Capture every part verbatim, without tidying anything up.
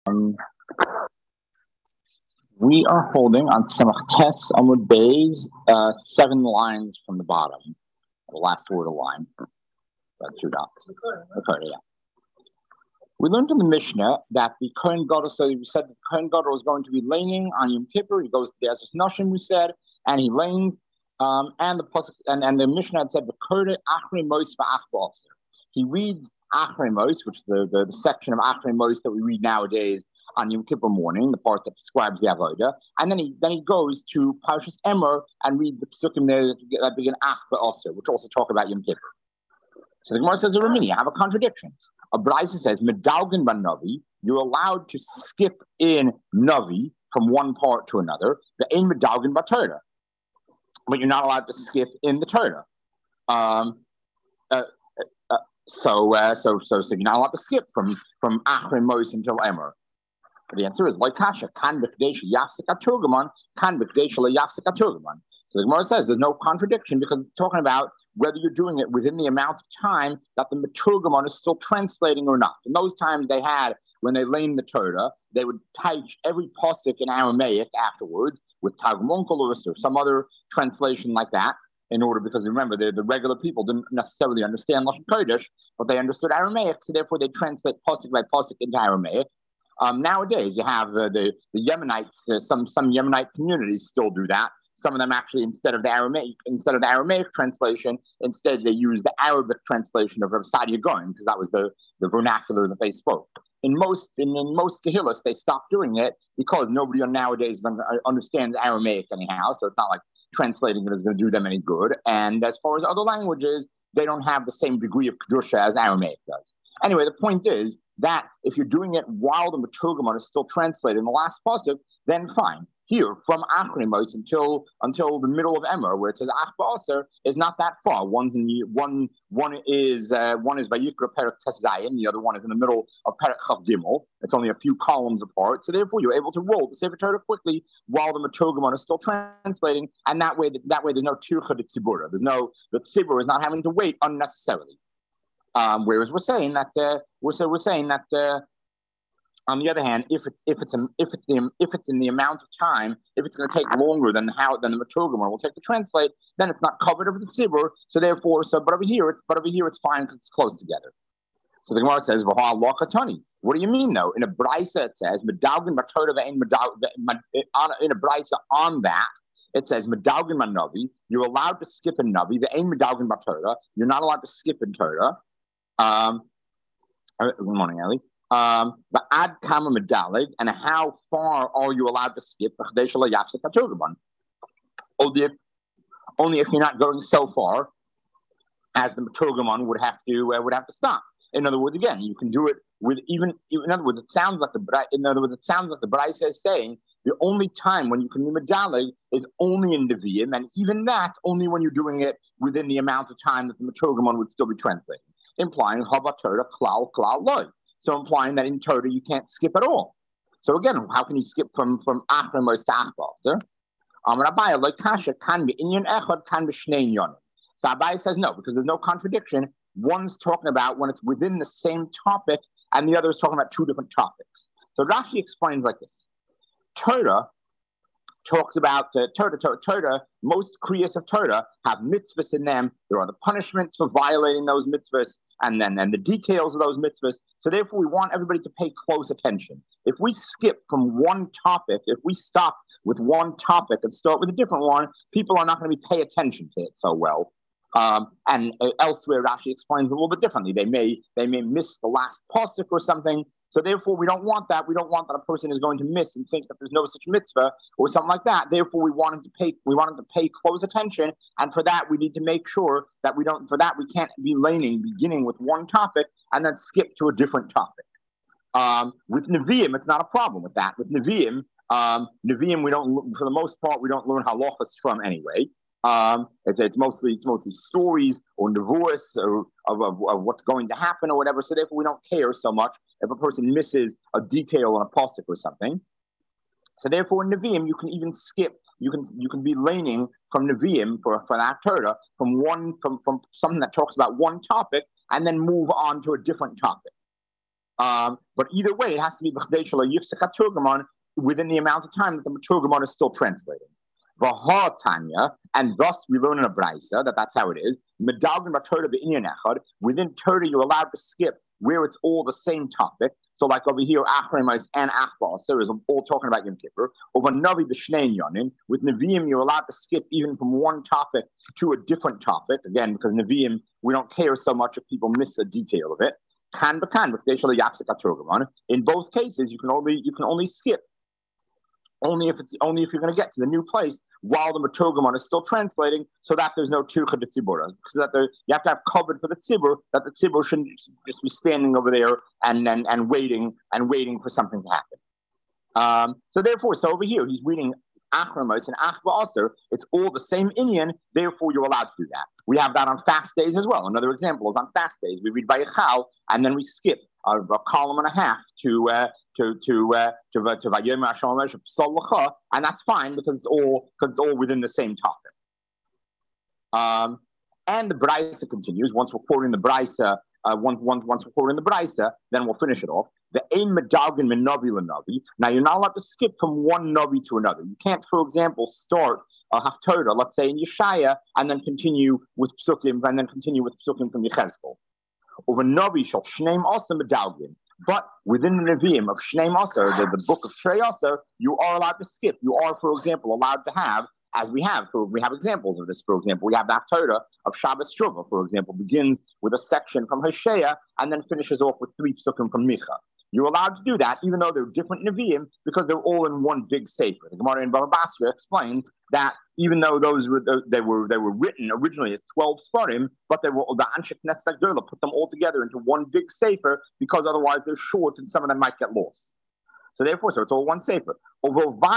Um, we are holding on Samach Tes Amud Beis, uh, seven lines from the bottom, the last word of line, about two dots. Okay, yeah. We learned in the Mishnah that the Kohen Gadol, so we said the Kohen Gadol was going to be laying on Yom Kippur. He goes to the Ezras Nashim, we said, and he lanes, um, and the pasuk, and, and the Mishnah had said, "V'koreh Achrei Mos v'Ach Ba'aser." He reads Achrei Mos, which is the, the, the section of Achrei Mos that we read nowadays on Yom Kippur morning, the part that describes the Avodah, and then he then he goes to Parshas Emor and reads the psukim there that begin Ach Ba'aser, which also talk about Yom Kippur. So the Gemara says, "Ramini, I have a contradiction." A Braisa says, "Medalgin ban Navi." You're allowed to skip in Navi from one part to another. The Ein Medalgin ba Torah, but you're not allowed to skip in the Torah. Um, uh, uh, so, uh, so, so, so you're not allowed to skip from from Achrei Mos until Emor. The answer is like Kasha, kan b'kdei yafsik aturgaman, kan b'kdei yafsik aturgaman. So the Gemara says there's no contradiction because it's talking about whether you're doing it within the amount of time that the Maturgamon is still translating or not. In those times they had, when they lamed the Torah, they would teach every pasuk in Aramaic afterwards with Targumonkel or some other translation like that, in order, because remember, the, the regular people didn't necessarily understand Lashon Kodesh, but they understood Aramaic, so therefore they translate pasuk by pasuk into Aramaic. Um, nowadays, you have uh, the, the Yemenites, uh, some, some Yemenite communities still do that. Some of them actually, instead of the Aramaic, instead of the Aramaic translation, instead they use the Arabic translation of Rav Sadia Gaon, because that was the, the vernacular that they spoke. In most in, in most Kehillas, they stopped doing it because nobody nowadays understands Aramaic anyhow, so it's not like translating it is going to do them any good. And as far as other languages, they don't have the same degree of Kedusha as Aramaic does. Anyway, the point is that if you're doing it while the Maturgamon is still translated in the last pasuk, then fine. Here, from Achrei Mos until until the middle of Emor, where it says Ach Ba'aser, is not that far. One's in one one is uh, one is Vayikra Perek Tes Zayin, the other one is in the middle of Perek Chav Gimel. It's only a few columns apart, so therefore you're able to roll the Sefer Torah quickly while the Maturgamon is still translating, and that way that way there's no Tircha de Tzibura. There's no the Tzibur is not having to wait unnecessarily. Um, whereas we're saying that uh, we're so we're saying that. Uh, On the other hand, if it's if it's a, if it's the if it's in the amount of time, if it's going to take longer than how than the Maturgamon will take to translate, then it's not covered over the Tzibur. So therefore, so but over here, but over here it's fine because it's close together. So the Gemara says, "V'ha lochatani." What do you mean though? In a brisa it says, "Medalgin b'Torah ve'en medalgin." In a brisa on that, it says, "Medalgin manavi." You're allowed to skip in navi. Ve'en medalgin b'Torah. You're not allowed to skip in Torah. Um, good morning, Ellie. Um, but ad kama medalig, and how far are you allowed to skip? Only if, only if you're not going so far as the Maturgamon would have to uh, would have to stop. In other words, again, you can do it with even. In other words, it sounds like the. In other words, it sounds like the Braisa is saying the only time when you can be medalig is only in Nevi'im, and even that only when you're doing it within the amount of time that the Maturgamon would still be translating, implying hava Torah klal klal loy. So implying that in Torah you can't skip at all. So again, how can you skip from from Achrei Mos to Ach Ba'aser? Amar Abaye like Kasha can be inyan echad can be shnei inyanim. So Abaye says no because there's no contradiction. One's talking about when it's within the same topic, and the other is talking about two different topics. So Rashi explains like this: Torah talks about uh, Torah, Torah, Torah. Most kriyas of Torah have mitzvahs in them. There are the punishments for violating those mitzvahs, and then and the details of those mitzvahs. So therefore, we want everybody to pay close attention. If we skip from one topic, if we stop with one topic and start with a different one, people are not going to be pay attention to it so well. Um, and uh, elsewhere, Rashi explains a little bit differently. They may they may miss the last pasuk or something. So therefore, we don't want that. We don't want that a person is going to miss and think that there's no such mitzvah or something like that. Therefore, we want him to pay. We want him to pay close attention, and for that, we need to make sure that we don't. For that, we can't be laning, beginning with one topic and then skip to a different topic. Um, with Nevi'im, it's not a problem with that. With Nevi'im, um, Nevi'im, we don't. For the most part, we don't learn halachas from anyway. Um, it's, it's mostly it's mostly stories or nevuos or of, of, of what's going to happen or whatever. So therefore, we don't care so much if a person misses a detail on a pasuk or something. So therefore, in Nevi'im, you can even skip. You can you can be laning from Nevi'im for, for that Torah from one from, from something that talks about one topic and then move on to a different topic. Um, but either way, it has to be within the amount of time that the Maturgamon is still translating. Tanya, and thus we learn in a Braisa that that's how it is. Within Torah, you're allowed to skip where it's all the same topic. So, like over here, Achremais and Achbas, there is all talking about Yom Kippur. Over Navi b'Shnei Yonim, with Nevi'im, you're allowed to skip even from one topic to a different topic. Again, because Nevi'im, we don't care so much if people miss a detail of it. In both cases, you can only you can only skip. Only if it's only if you're going to get to the new place while the Maturgamon is still translating, so that there's no Tircha de Tzibura. Because that there, you have to have covered for the Tzibur, that the Tzibur shouldn't just be standing over there and and, and waiting and waiting for something to happen. Um, so therefore, so over here he's reading Achramos and Achba Aser. It's all the same Inyan. Therefore, you're allowed to do that. We have that on fast days as well. Another example is on fast days we read Vayichal and then we skip a, a column and a half to. Uh, to to uh, to to Vayom Hashem, and that's fine because it's all because it's all within the same topic. Um, and the Braisa continues. Once we're quoting the Braisa, uh, once once once we're quoting the Braisa, then we'll finish it off. The Ein Medalgin Min Navi LeNavi. Now you're not allowed to skip from one Navi to another. You can't, for example, start a Haftarah, let's say in Yeshaya, and then continue with Psukim, and then continue with Psukim from Yechezkel. Over Navi shall Shneim also Medalgin. But within the Nevi'im of Shnei Maser, the, the book of Shrei Aser, you are allowed to skip. You are, for example, allowed to have, as we have, for, we have examples of this, for example. We have the Haftarah of Shabbos Shuvah, for example, begins with a section from Hosea and then finishes off with three psukim from Micha. You're allowed to do that, even though they're different Nevi'im, because they're all in one big sefer. The Gemara in Baba Basra explains that even though those were they were they were written originally as twelve Sfarim, but they were the Anshek Knesset Gdula put them all together into one big sefer because otherwise they're short and some of them might get lost. So therefore, so it's all one sefer. Now,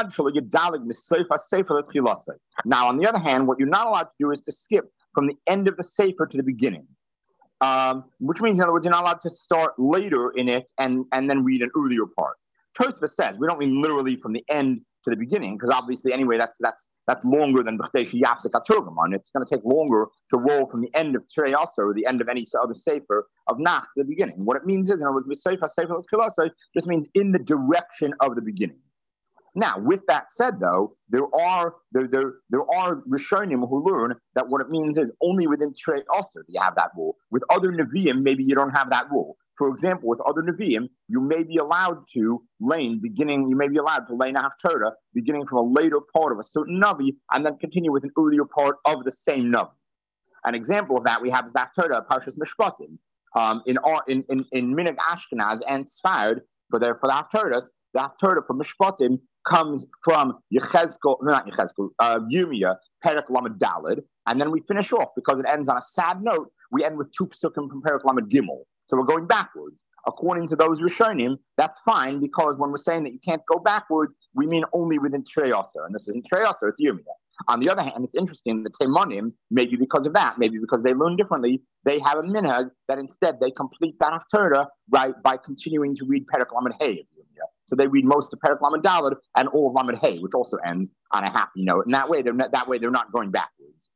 on the other hand, what you're not allowed to do is to skip from the end of the sefer to the beginning. Um, which means, in other words, you're not allowed to start later in it and, and then read an earlier part. Tosfos says we don't mean literally from the end to the beginning, because obviously, anyway, that's that's that's longer than B'chdei Yafsek HaTurgaman. It's going to take longer to roll from the end of Trei Aser or the end of any other sefer of Nach to the beginning. What it means is, in other words, Sefer Sefer L'Tchilasei just means in the direction of the beginning. Now, with that said, though, there are there there there are Rishonim who learn that what it means is only within Trei Aser do you have that rule. With other Nevi'im, maybe you don't have that rule. For example, with other Nevi'im, you may be allowed to lane beginning. You may be allowed to lane a Haftarah beginning from a later part of a certain Navi and then continue with an earlier part of the same Navi. An example of that we have is the Haftarah Parshas Mishpatim. Um, in in in in Minhag Ashkenaz and Sfard for their for the Haftarahs, the Haftarah for Mishpatim comes from Yechezkel, not Yechezkel, uh, Yirmiyah, Perek Lamed Daled, and then we finish off because it ends on a sad note. We end with two psukim from Perek Lamed Gimel, so we're going backwards. According to those Rishonim, that's fine because when we're saying that you can't go backwards, we mean only within Trei Aser, and this isn't Trei Aser, it's Yirmiyah. On the other hand, it's interesting the Teimanim, maybe because of that, maybe because they learn differently, they have a minhag that instead they complete that Haftarah right by continuing to read Perek Lamed Hey of Yirmiyah. So they read most of Perek Lamed Daled and all of Lamed Hey, which also ends on a happy note. And that way, they're not, that way they're not going backwards.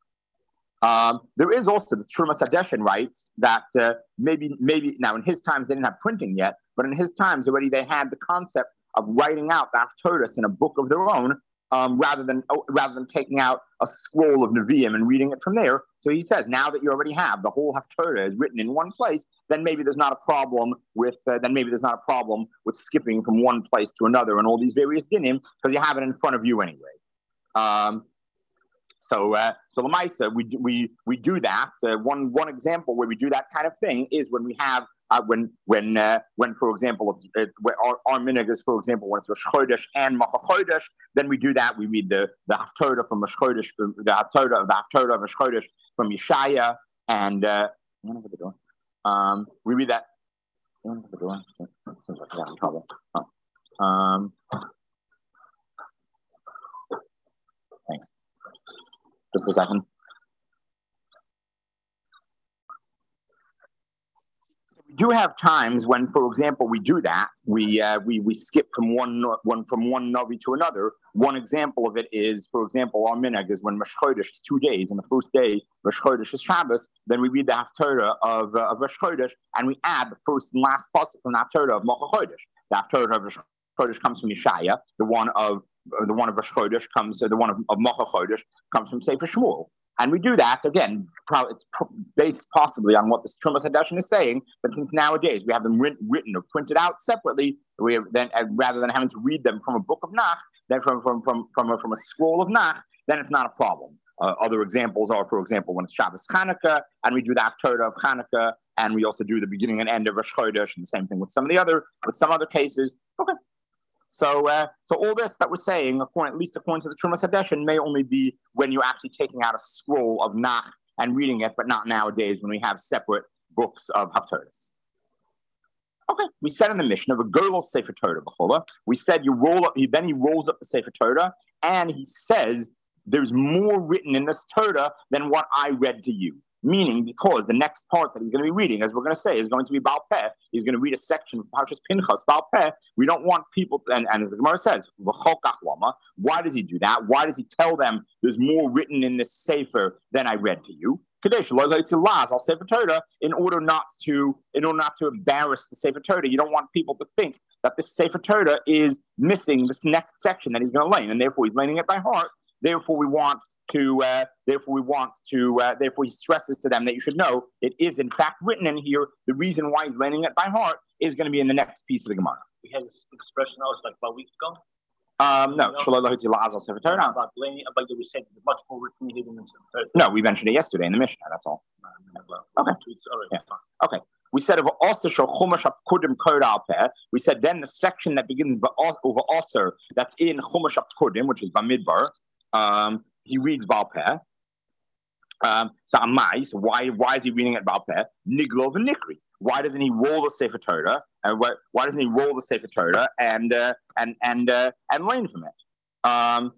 Um, there is also the Trumas Hadeshen writes that uh, maybe maybe now in his times they didn't have printing yet, but in his times already they had the concept of writing out the Haftarahs in a book of their own. Um, rather than oh, rather than taking out a scroll of Nevi'im and reading it from there. So he says, now that you already have the whole Haftarah is written in one place, then maybe there's not a problem with uh, then maybe there's not a problem with skipping from one place to another and all these various dinim because you have it in front of you anyway. Um, so uh, so Lamaisa, we we we do that. Uh, one one example where we do that kind of thing is when we have. Uh, when, when, uh, when, for example, uh, our, our minhag is, for example, when it's Rosh Chodesh and Macha Chodesh, then we do that. We read the the Haftarah from Rosh Chodesh, the Haftarah of the Haftarah of Rosh Chodesh from Yeshaya, and uh, um, we read that. Seems like I'm having trouble. Oh. Um, thanks. Just a second. do have times when, for example, we do that. We uh, we we skip from one one from one navi to another. One example of it is, for example, our minhag is when Rosh Chodesh is two days, and the first day Rosh Chodesh is Shabbos. Then we read the Haftarah of uh, of Rosh Chodesh, and we add the first and last pasuk from the Haftarah of Mocha Chodesh. The Haftarah of Rosh Chodesh comes from Yeshaya. The one of uh, the one of Rosh Chodesh comes. Uh, the one of, of Mocha Chodesh comes from Sefer Shmuel. And we do that, again, it's based possibly on what the Trumas Hadashin is saying, but since nowadays we have them written, written or printed out separately, we have then, uh, rather than having to read them from a book of Nach, then from, from, from, from, a, from a scroll of Nach, then it's not a problem. Uh, other examples are, for example, when it's Shabbos Chanukah, and we do the Haftarah of Chanukah, and we also do the beginning and end of Rosh Chodesh, and the same thing with some of the other, with some other cases. Okay. So, uh, so all this that we're saying, according, at least according to the Trumas Hadeshin, may only be when you're actually taking out a scroll of Nach and reading it, but not nowadays when we have separate books of Haftarahs. Okay, we said in the Mishnah, "V'golol Sefer Torah b'chola." We said you roll up. He, then he rolls up the Sefer Torah, and he says, "There's more written in this Torah than what I read to you." Meaning, because the next part that he's going to be reading, as we're going to say, is going to be Baal Peh. He's going to read a section of Parshas Pinchas, Baal Peh. We don't want people, and, and as the Gemara says, why does he do that? Why does he tell them there's more written in this Sefer than I read to you? I'll Sefer Torah in order not to, in order not to embarrass the Sefer Torah. You don't want people to think that this Sefer Torah is missing this next section that he's going to learn, and therefore he's learning it by heart. Therefore, we want to, uh, therefore we want to, uh, therefore he stresses to them that you should know it is in fact written in here. The reason why he's learning it by heart is going to be in the next piece of the Gemara. We had this expression also like about a week ago. Um, no, about blaming, about we said much more written here than in Sefer Torah. No, we mentioned it yesterday in the Mishnah. That's all. Okay. Yeah. Okay. We said of also Chumash Kudim Kodal Peh. We said then the section that begins over Aser that's in Chumash Kudim, which is Bamidbar. Um, He reads Baal Peh. Um, so Amai, so why why is he reading it Baal Peh? Niglov and Nikri. Why doesn't he roll the Sefer Torah? And why, why doesn't he roll the Sefer Torah and uh, and and uh, and learn from it? Um,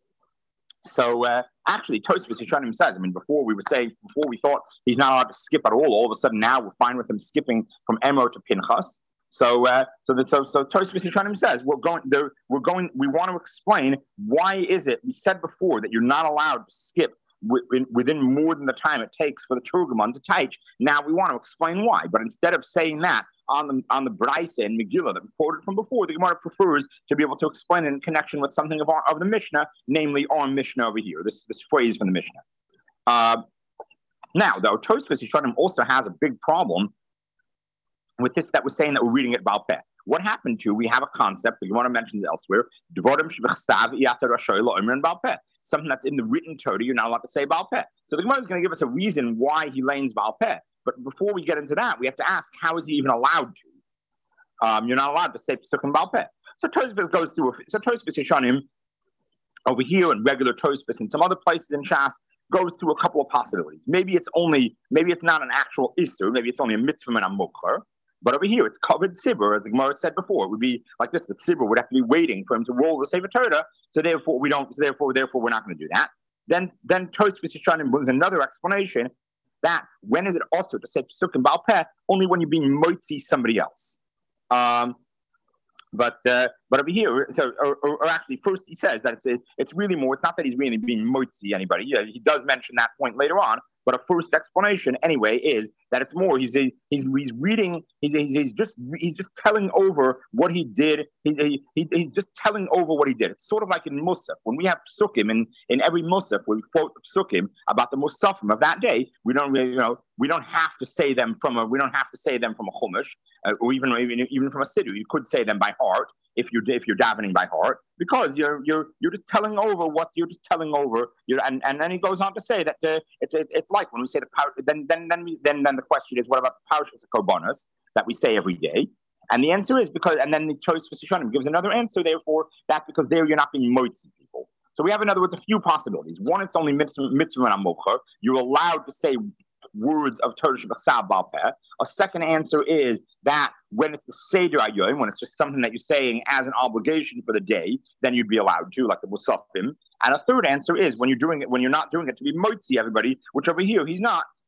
so uh, actually, Tosfos Yishanim says. I mean, before we were saying, before we thought he's not allowed to skip at all. All of a sudden, now we're fine with him skipping from Emo to Pinchas. So, uh, so that so so Tosfos Yishanim says we're going there. We're going. We want to explain why is it we said before that you're not allowed to skip w- within more than the time it takes for the Turguman to teach. Now we want to explain why. But instead of saying that on the on the Braisa and Megillah that we quoted from before, the Gemara prefers to be able to explain it in connection with something of our, of the Mishnah, namely our Mishnah over here. This this phrase from the Mishnah. Uh, now, though, Tosfos Yishanim also has a big problem with this that we're saying that we're reading it Baal Peh. What happened to, we have a concept that you want to mention elsewhere, something that's in the written Torah, you're not allowed to say Baal Peh. So the Gemara is going to give us a reason why he lanes Baal Peh. But before we get into that, we have to ask, how is he even allowed to? Um, you're not allowed to say Pesukim Baal Peh. So Tosfos goes through, a, so Tosfos Yishanim, over here in regular Tosfos and some other places in Shas, goes through a couple of possibilities. Maybe it's only, maybe it's not an actual Isser, maybe it's only a mitzvah and a mukher. But over here, it's covered tzibur, as the Gemara said before. It would be like this: the tzibur would have to be waiting for him to roll the Sefer Torah. So therefore, we don't. So therefore, therefore, we're not going to do that. Then, then Tosfos Yishanim brings another explanation that when is it also to say Pesukim Baal Peh? Only when you're being moitzi somebody else. Um, but uh, but over here, so or, or, or actually, first he says that it's a, it's really more. It's not that he's really being moitzi anybody. Yeah, he does mention that point later on. But a first explanation, anyway, is that it's more. He's a, he's he's reading. He's he's, he's just he's just telling over what he did. He, he he's just telling over what he did. It's sort of like in Musaf when we have psukim in in every Musaf where we quote psukim about the Musafim of that day. We don't really, you know, we don't have to say them from a we don't have to say them from a chumash uh, or even even even from a siddur. You could say them by heart if you're if you're davening by heart, because you're you're you're just telling over what you're just telling over. You're, and, and then he goes on to say that uh, it's it's like when we say the power. Then then then we, then then the question is, what about the parshas of Korbanos that we say every day? And the answer is because, and then the Tosfos Yishanim gives another answer. Therefore, that's because there you're not being moitzi people. So we have, in other words, a few possibilities. One, it's only mitzvah mitzvah and amocher. You're allowed to say words of Torah Shabbat Baal Peh. A second answer is that when it's the Seder Ayoim, when it's just something that you're saying as an obligation for the day, then you'd be allowed to, like the Musafim. And a third answer is when you're doing it, when you're not doing it to be moitzi everybody, which over here he's not,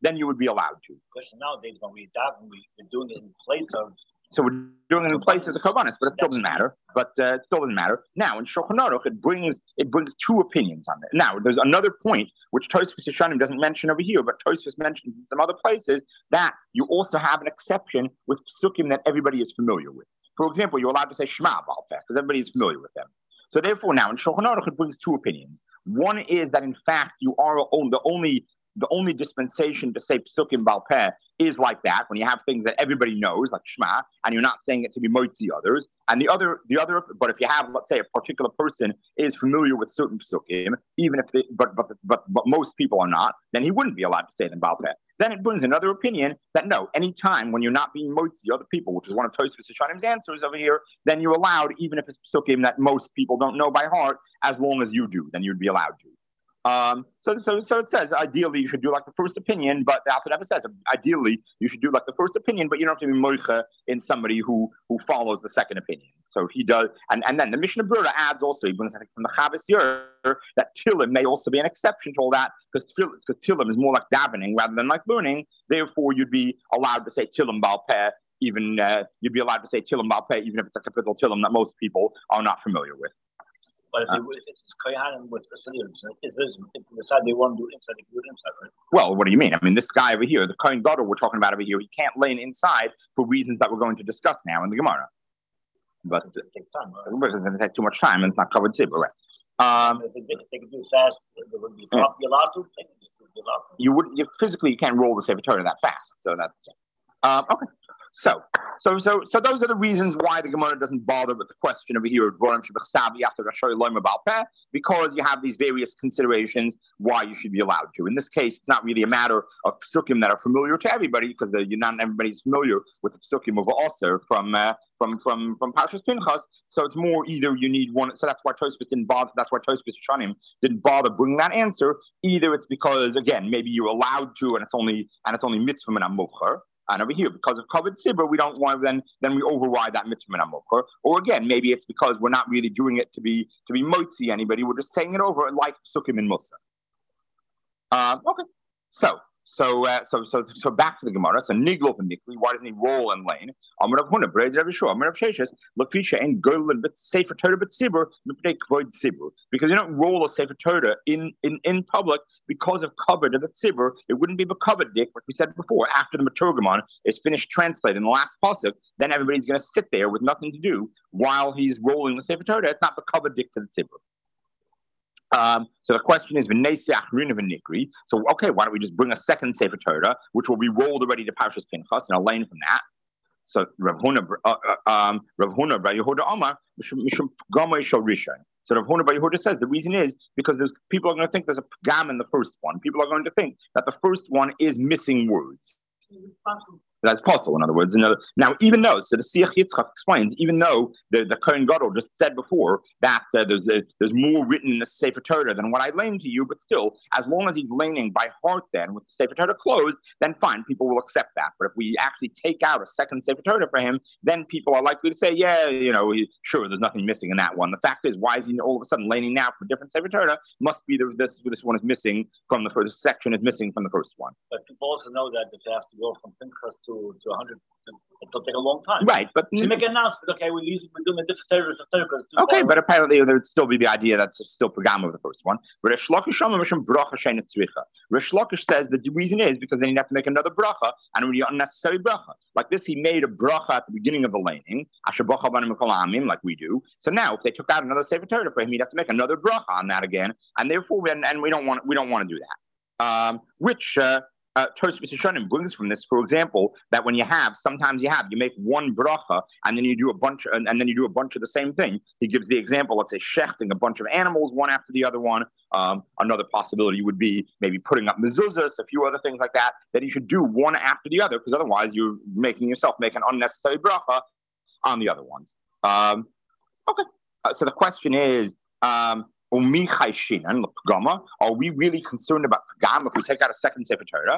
then you would be allowed to. Question nowadays when we daven, we, we're doing it in place of. So we're doing it in place of the Karbanis, but it still doesn't matter. But uh, it still doesn't matter. Now in Shulchan Aruch, it brings it brings two opinions on it. Now there's another point which Tosfos Yeshanim doesn't mention over here, but Tosfos mentions in some other places that you also have an exception with psukim that everybody is familiar with. For example, you're allowed to say Shema Ba'al Peh because everybody is familiar with them. So therefore, now in Shulchan Aruch, it brings two opinions. One is that in fact you are the only the only dispensation to say psukim Ba'al Peh is like that, when you have things that everybody knows, like Shema, and you're not saying it to be moitzi others. And the other, the other, but if you have, let's say, a particular person is familiar with certain psukim, even if they, but but but but most people are not, then he wouldn't be allowed to say them Ba'al Peh. Then it brings another opinion that no, any time when you're not being moitzi other people, which is one of Tosfos Yeshanim's answers over here, then you're allowed, even if it's psukim that most people don't know by heart, as long as you do, then you'd be allowed to. Um, so, so, so it says ideally you should do like the first opinion, but that's what it says. Ideally, you should do like the first opinion, but you don't have to be moicha in somebody who who follows the second opinion. So he does, and, and then the Mishnah Berurah adds also, he brings I think from the Chavis Yer that Tilim may also be an exception to all that because because Tilim is more like davening rather than like learning. Therefore, you'd be allowed to say Tilim Ba'al Peh. Even uh, you'd be allowed to say Tilim Ba'al Peh, even if it's a capital Tilim that most people are not familiar with. But if, uh, you, if it's Kohanim with Hasidim, if they decide they want to do inside, they can do it inside, right? Well, what do you mean? I mean, this guy over here, the Kohen Gadol we're talking about over here, he can't lay inside for reasons that we're going to discuss now in the Gemara. But it's going to take time, right? It's going to take too much time and it's not covered tzibur, right? Um, if, they, if they can do it fast, they would be allowed to. They can just do it allowed to. You wouldn't, you physically, you can't roll the Sefer Torah that fast. So that's, um, okay. So, so, so, so those are the reasons why the Gemara doesn't bother with the question over here, because you have these various considerations why you should be allowed to. In this case, it's not really a matter of psukim that are familiar to everybody, because the, not everybody's familiar with the psukim of Aser from uh, from from from Parshas Pinchas. So it's more either you need one. So that's why Tosfos didn't bother. That's why Tosfos Yeshanim didn't bother bringing that answer. Either it's because again maybe you're allowed to, and it's only and it's only mitzvah and amuvcher. And over here, because of covered sibur, we don't want then then we override that mitzvah amokar. Or again, maybe it's because we're not really doing it to be to be motzi anybody. We're just saying it over like psukim in Musa. Uh, okay, so so uh, so so so back to the Gemara. So niglof and nikli. Why doesn't he roll and lane? Amar Rav Huna, Brei Rav Yeshua, Amar Rav Sheshes, Lafisha and Golden bit Sefer Torah but sibur, Mipnei Kvod sibur. Because you don't roll a Sefer Torah in in in public. Because of covered of the tzibur, it wouldn't be covered dik, what we said before. After the Maturgamon is finished translated in the last pasuk, then everybody's going to sit there with nothing to do while he's rolling the Sefer Torah. It's not covered dik to the tzibur. Um, so the question is, so okay, why don't we just bring a second Sefer Torah, which will be rolled already to Parshas Pinchas, and a lane from that. So Rav Huna, uh, uh, um, Rav Huna, Rav Yehuda Amar, Mishum Gamay Shal Rishon. So Rav Huna Bar Yehuda says the reason is because there's people are going to think there's a pagam in the first one. People are going to think that the first one is missing words. That's possible, in other words. In other, now, even though, so the Siach Yitzchak explains, even though the, the Kohen Gadol just said before that uh, there's a, there's more written in the Sefer Torah than what I lane to you, but still, as long as he's laning by heart then with the Sefer Torah closed, then fine, people will accept that. But if we actually take out a second Sefer Torah for him, then people are likely to say, yeah, you know, he, sure, there's nothing missing in that one. The fact is, why is he all of a sudden laning now for different Sefer Torah? Must be that this, this one is missing from the first section, is missing from the first one. But people also know that if they have to go from Pinchas to To, to one hundred, it'll take a long time. Right, but you make an announcement. Okay, we're using, we're doing a different service. Okay, but apparently there would still be the idea that's still pagam of the first one. Rish Lakish says that the reason is because then you'd have to make another bracha and a really unnecessary bracha. Like this, he made a bracha at the beginning of the laning, like we do. So now, if they took out another Sefer Torah for him, he'd have to make another bracha on that again, and therefore, and, and we don't want we don't want to do that. Um, which. Uh, Uh, Tosfos Yeshanim brings from this, for example, that when you have, sometimes you have, you make one bracha and then you do a bunch, and, and then you do a bunch of the same thing. He gives the example, let's say, shechting a bunch of animals one after the other one. Um, another possibility would be maybe putting up mezuzahs, a few other things like that, that you should do one after the other, because otherwise you're making yourself make an unnecessary bracha on the other ones. Um, okay, uh, so the question is, um, are we really concerned about pagam if we take out a second Sefer Torah?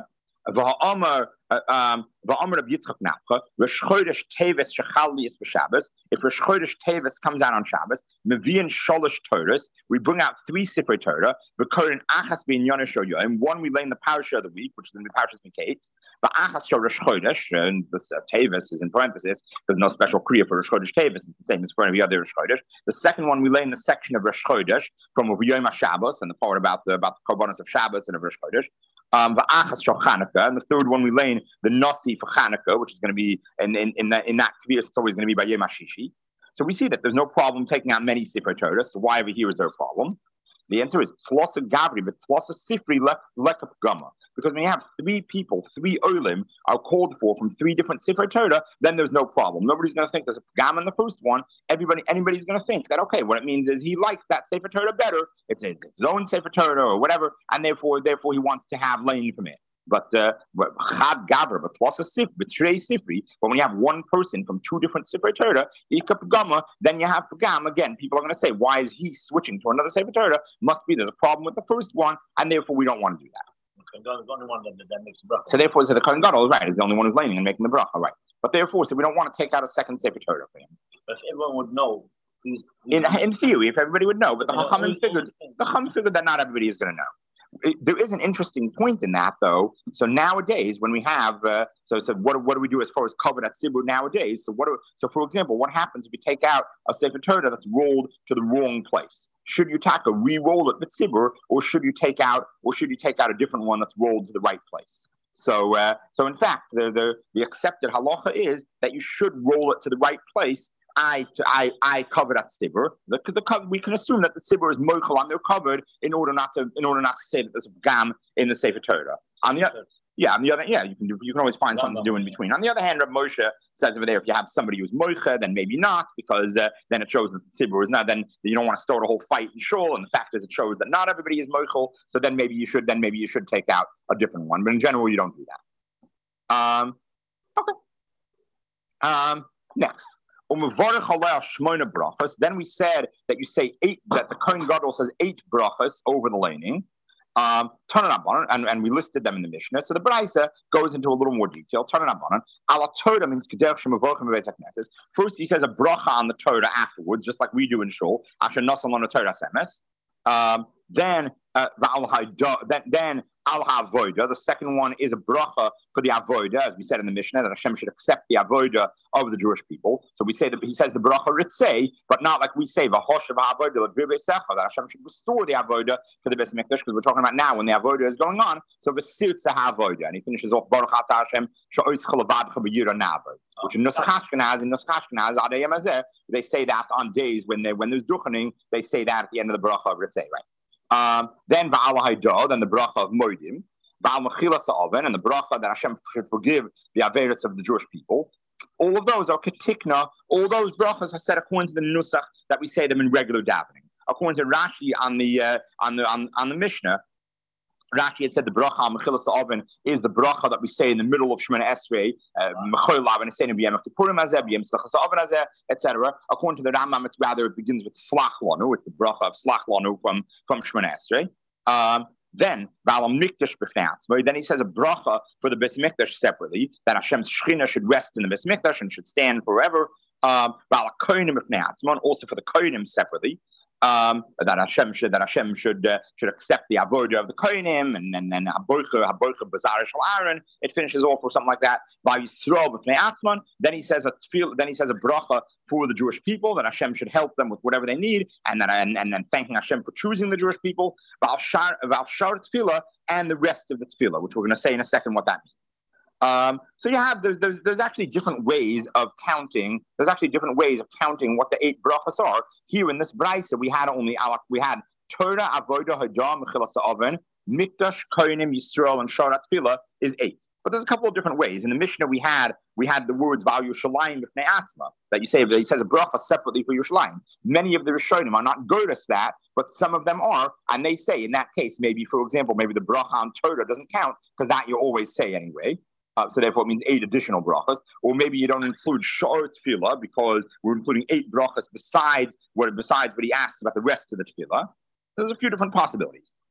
V'ha'amar, uh, um, v'ha'amar Rabbi Yitzchak Nafcha, Rosh Chodesh Teves shechal liyis b'Shabbos. If Rosh Chodesh Teves comes out on Shabbos, mevi'in sholosh Torahs, we bring out three Sifrei Torah. V'korin achas b'inyan shel yom. One we lay in the parasha of the week, which is in the parashas Miketz. V'achas shel Rosh Chodesh, and the uh, Teves is in parenthesis. There's no special kriya for Rosh Chodesh Teves. It's the same as for every other Rosh Chodesh. The second one we lay in the section of Rosh Chodesh from Yom HaShabbos and the part about the about the korbanos of Shabbos and of Rosh Chodesh. Um, and the third one we lay in the Nasi for Chanukah, which is going to be in in in that in that it's always going to be by Yom HaShishi. So we see that there's no problem taking out many Sifrei Torah. So why over here is there a problem? The answer is plus a Gavri, but plus a Sifri lekap Gama. Because when you have three people, three Olim are called for from three different Sifrei Torah, then there's no problem. Nobody's going to think there's a Gam in the first one. Everybody, anybody's going to think that, okay, what it means is he likes that Sefer Torah better. It's, it's his own Sefer Torah or whatever, and therefore, therefore he wants to have lane from it. But uh, Chad Gavra, but plus a Sif, but Trey Sifri, but when you have one person from two different Sifrei Torah, Ikap Gama, then you have Gam. Again, people are going to say, why is he switching to another Sefer Torah? Must be there's a problem with the first one, and therefore we don't want to do that. The only one that, that makes the bracha. So therefore, so the Kohen Gadol is right. He's the only one who's laning and making the bracha, right? But therefore, so we don't want to take out a second Sefer Torah for him. But if everyone would know, he's, he's, in in theory, if everybody would know, but the Chachamim figured the Chachamim figured that not everybody is going to know. It, there is an interesting point in that, though. So nowadays, when we have, uh, so so what what do we do as far as covered at Sibur nowadays? So what? Do, so for example, what happens if you take out a Sefer Torah that's rolled to the wrong place? Should you taka re-roll it with Sibur, or should you take out, or should you take out a different one that's rolled to the right place? So, uh, so in fact, the, the the accepted halacha is that you should roll it to the right place. I I I cover that Sibur. The, the we can assume that the Sibur is mochel on their covered in order not to in order not to say that there's a gam in the Sefer Torah. On the other. Yeah, on the other, yeah, you can do. You can always find something to do in between. On the other hand, Rav Moshe says over there, if you have somebody who's moicha, then maybe not, because uh, then it shows that the tzibur is not. Then you don't want to start a whole fight in shul. And the fact is, it shows that not everybody is moichel. So then maybe you should. Then maybe you should take out a different one. But in general, you don't do that. Um, okay. Um, next. Then we said that you say eight. That the Kohen Gadol says eight brachas over the laning. Um, and, and we listed them in the Mishnah. So the Braisa goes into a little more detail. Ala Torah means first he says a bracha on the Torah afterwards, just like we do in Shul. Um, then, uh, then, then al ha'avoda. The second one is a bracha for the avoda, as we said in the Mishnah, that Hashem should accept the avoda of the Jewish people. So we say that he says the bracha ritzei, but not like we say v'hosh ha'avoda that Hashem should restore the avoda for the Beis Mikdash, because we're talking about now when the avoda is going on. So v'sirtza ha'avoda, and he finishes off baruch atah Hashem she'oischel avadcha b'yira na'avod, which in Nusach Ashkenaz, in Nusach Ashkenaz adei yom hazeh, they say that on days when they when there's duchening, they say that at the end of the bracha of ritzei, right? Um, then Ba'al Haidah, then the bracha of Moedim, Ba'al Mechilas Ha'oven, and the bracha that Hashem should forgive the Averis of the Jewish people. All of those are Ketikna. All those brachas are said according to the Nusach that we say them in regular davening. According to Rashi on the uh, on the on, on the Mishnah, Rashi had said the bracha on Mechilas Ha'oven is the bracha that we say in the middle of Shemona Esrei, Mechol Lavan Esenu B'Yem Kippurim Hazeh, B'Yem Slachas Ha'oven Hazeh, et cetera. According to the Rambam, it's rather it begins with Slach Lanu. It's the bracha of Slach Lanu from from Shemona Esrei. Um, then Ba'alam Mikdash B'Fnei. Then he says a bracha for the Beis Mikdash separately, that Hashem's Shechina should rest in the Beis Mikdash and should stand forever. Um, Ba'al Kohanim B'Fnei, also for the Kohanim separately. Um, that Hashem should that Hashem should uh, should accept the avodah of the kohenim, and then then haboicha haboicha bazar shel Aaron. It finishes off or something like that by Yisrael b'fnei atzman. Then he says a tefillah, then he says a bracha for the Jewish people, that Hashem should help them with whatever they need, and then and, and then thanking Hashem for choosing the Jewish people. Val shar tefillah, and the rest of the tefillah, which we're going to say in a second what that means. Um, so you have there's, there's there's actually different ways of counting. There's actually different ways of counting what the eight brachas are. Here in this brisa, we had only we had Torah, Avodah, Hadah, Mechilas Ha'oven, Mikdash, Kohanim, Yisrael, and Sharat Tefillah is eight. But there's a couple of different ways. In the Mishnah, we had we had the words Val Yerushalayim B'Fnei Atzma, that you say that he says a bracha separately for Yerushalayim. Many of the Rishonim are not good at that, but some of them are, and they say in that case, maybe for example, maybe the bracha on Torah doesn't count because that you always say anyway. Uh, so therefore, it means eight additional brachas. Or maybe you don't include shor tefillah because we're including eight brachas besides what besides what he asks about the rest of the tefillah. There's a few different possibilities.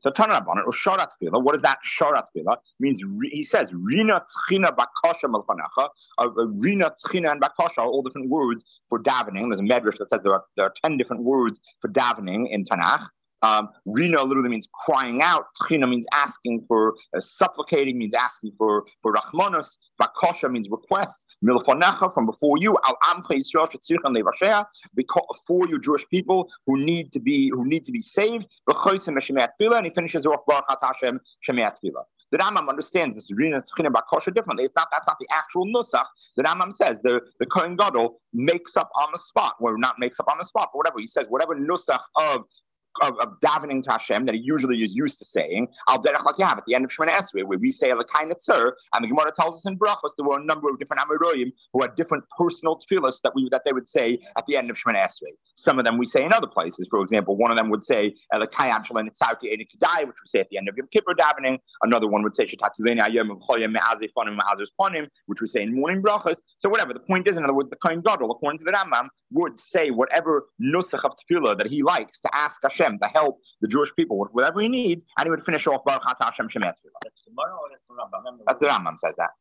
So Tanarabban, or Sharat Tefillah, what is that Sharat Tefillah? Means, he says, Rina Tchina Bakasha Malfanacha. Rina Tchina and Bakasha are all different words for davening. There's a medrash that says there are, there are ten different words for davening in Tanakh. Um, Rina literally means crying out. Tchina means asking for, uh, supplicating means asking for, for Rachmanos. Bakasha means request. Milfanecha, from before you. Al Amcha Yisrael Shetzirchan Levashea, for you Jewish people who need to be who need to be saved. And he finishes off Baruch Atah Hashem Shemeat Tefillah. The Rambam understands this Rina Tchina Bakasha differently. It's not that's not the actual nusach. The Rambam says the the Kohen Gadol makes up on the spot, or not makes up on the spot, but whatever he says, whatever nusach of Of, of davening to Hashem that he usually is used to saying, Al Derech Lakiyav, at the end of Shemana Esrei, where we say Elokai Netzer, and the Gemara tells us in Brachos there were a number of different Amoraim who had different personal tefillas that we that they would say at the end of Shemana Esrei. Some of them we say in other places. For example, one of them would say Elokai Anshalan Itzauti Eni Kedai, which we say at the end of Yom Kippur davening. Another one would say Shetatzileni Ayom Choyim Me'azei Fonim Me'azers Ponim, which we say in morning Brachos. So whatever. The point is, in other words, the Kohen Gadol, according to the Rambam, would say whatever nusach of tefillah that he likes to ask Hashem to help the Jewish people with whatever he needs, and he would finish off Baruch Atah Hashem Shemeat Tefillah. That's the Gemara or that's the Rambam? That's the Rambam says that.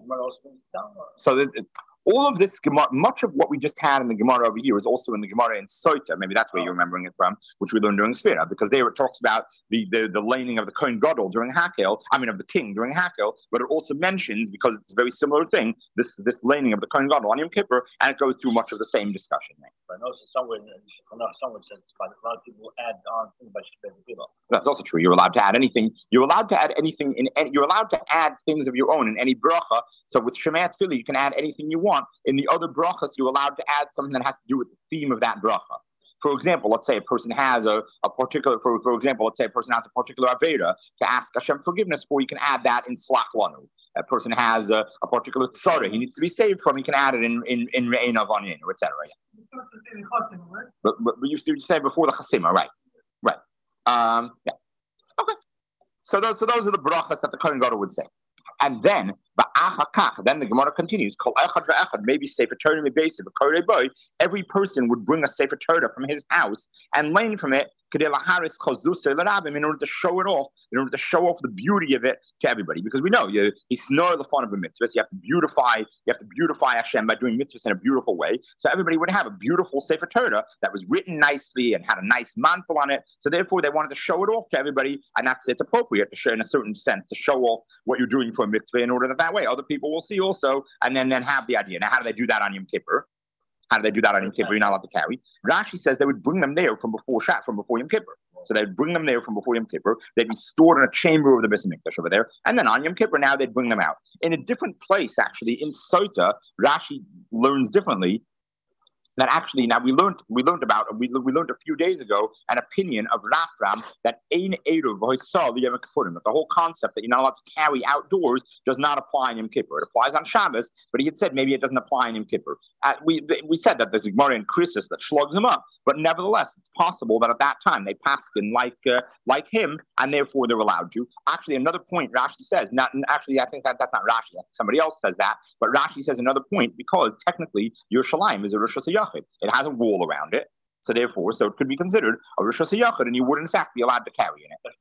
So the, all of this Gemara, much of what we just had in the Gemara over here is also in the Gemara in Sota. Maybe that's where you're remembering it from, which we learned during Sfira, because there it talks about the, the, the laning of the Kohen Gadol during Hakel, I mean of the king during Hakel, but it also mentions, because it's a very similar thing, this this laning of the Kohen Gadol on Yom Kippur, and it goes through much of the same discussion. But also somewhere, somewhere says a lot of people add on things by Shebet. That's also true. You're allowed to add anything. You're allowed to add anything in any, you're allowed to add things of your own in any bracha. So with Shemeat Tefillah, you can add anything you want. In the other brachas, you're allowed to add something that has to do with the theme of that bracha. For example, let's say a person has a, a particular, for, for example, let's say a person has a particular Aveda to ask Hashem forgiveness for, you can add that in Slach Lanu. A person has a, a particular tzara he needs to be saved from, you can add it in in in Re'ena Vanyenu, et cetera. Yeah. But, but, but you, you said before the Chasima, right? Right. Um, yeah. Okay. So those so those are the brachas that the Kohen Gadol would say. And then, then the Gemara continues, maybe Sefer Torah, maybe every person would bring a Sefer Torah from his house and lane from it in order to show it off, in order to show off the beauty of it to everybody. Because we know you snore the fun of a mitzvah. So you have to beautify, you have to beautify Hashem by doing mitzvahs in a beautiful way. So everybody would have a beautiful Sefer Torah that was written nicely and had a nice mantle on it. So therefore they wanted to show it off to everybody, and that's it's appropriate to show in a certain sense to show off what you're doing for a mitzvah in order that that way other people will see also, and then then have the idea. Now, how do they do that on Yom Kippur? How do they do that on Yom Kippur? You're not allowed to carry. Rashi says they would bring them there from before Shat, from before Yom Kippur. So they'd bring them there from before Yom Kippur. They'd be stored in a chamber of the Beis Hamikdash over there. And then on Yom Kippur, now they'd bring them out. In a different place, actually, in Sota, Rashi learns differently. That actually, now we learned we learned about we, we learned a few days ago an opinion of Rafram that ein eruv v'hoitzal the the whole concept that you're not allowed to carry outdoors does not apply in Yom Kippur. It applies on Shabbos, but he had said maybe it doesn't apply in Yom Kippur. Uh, we we said that there's a Gemara in Krisis that slugs him up, but nevertheless, it's possible that at that time they paskin like uh, like him, and therefore they're allowed to. Actually, another point Rashi says, not actually I think that that's not Rashi. Somebody else says that, but Rashi says another point because technically Yerushalayim is a Rosh Hashanah. It has a wall around it, so therefore, so it could be considered a Rosh Hashanah, and you would in fact be allowed to carry in it.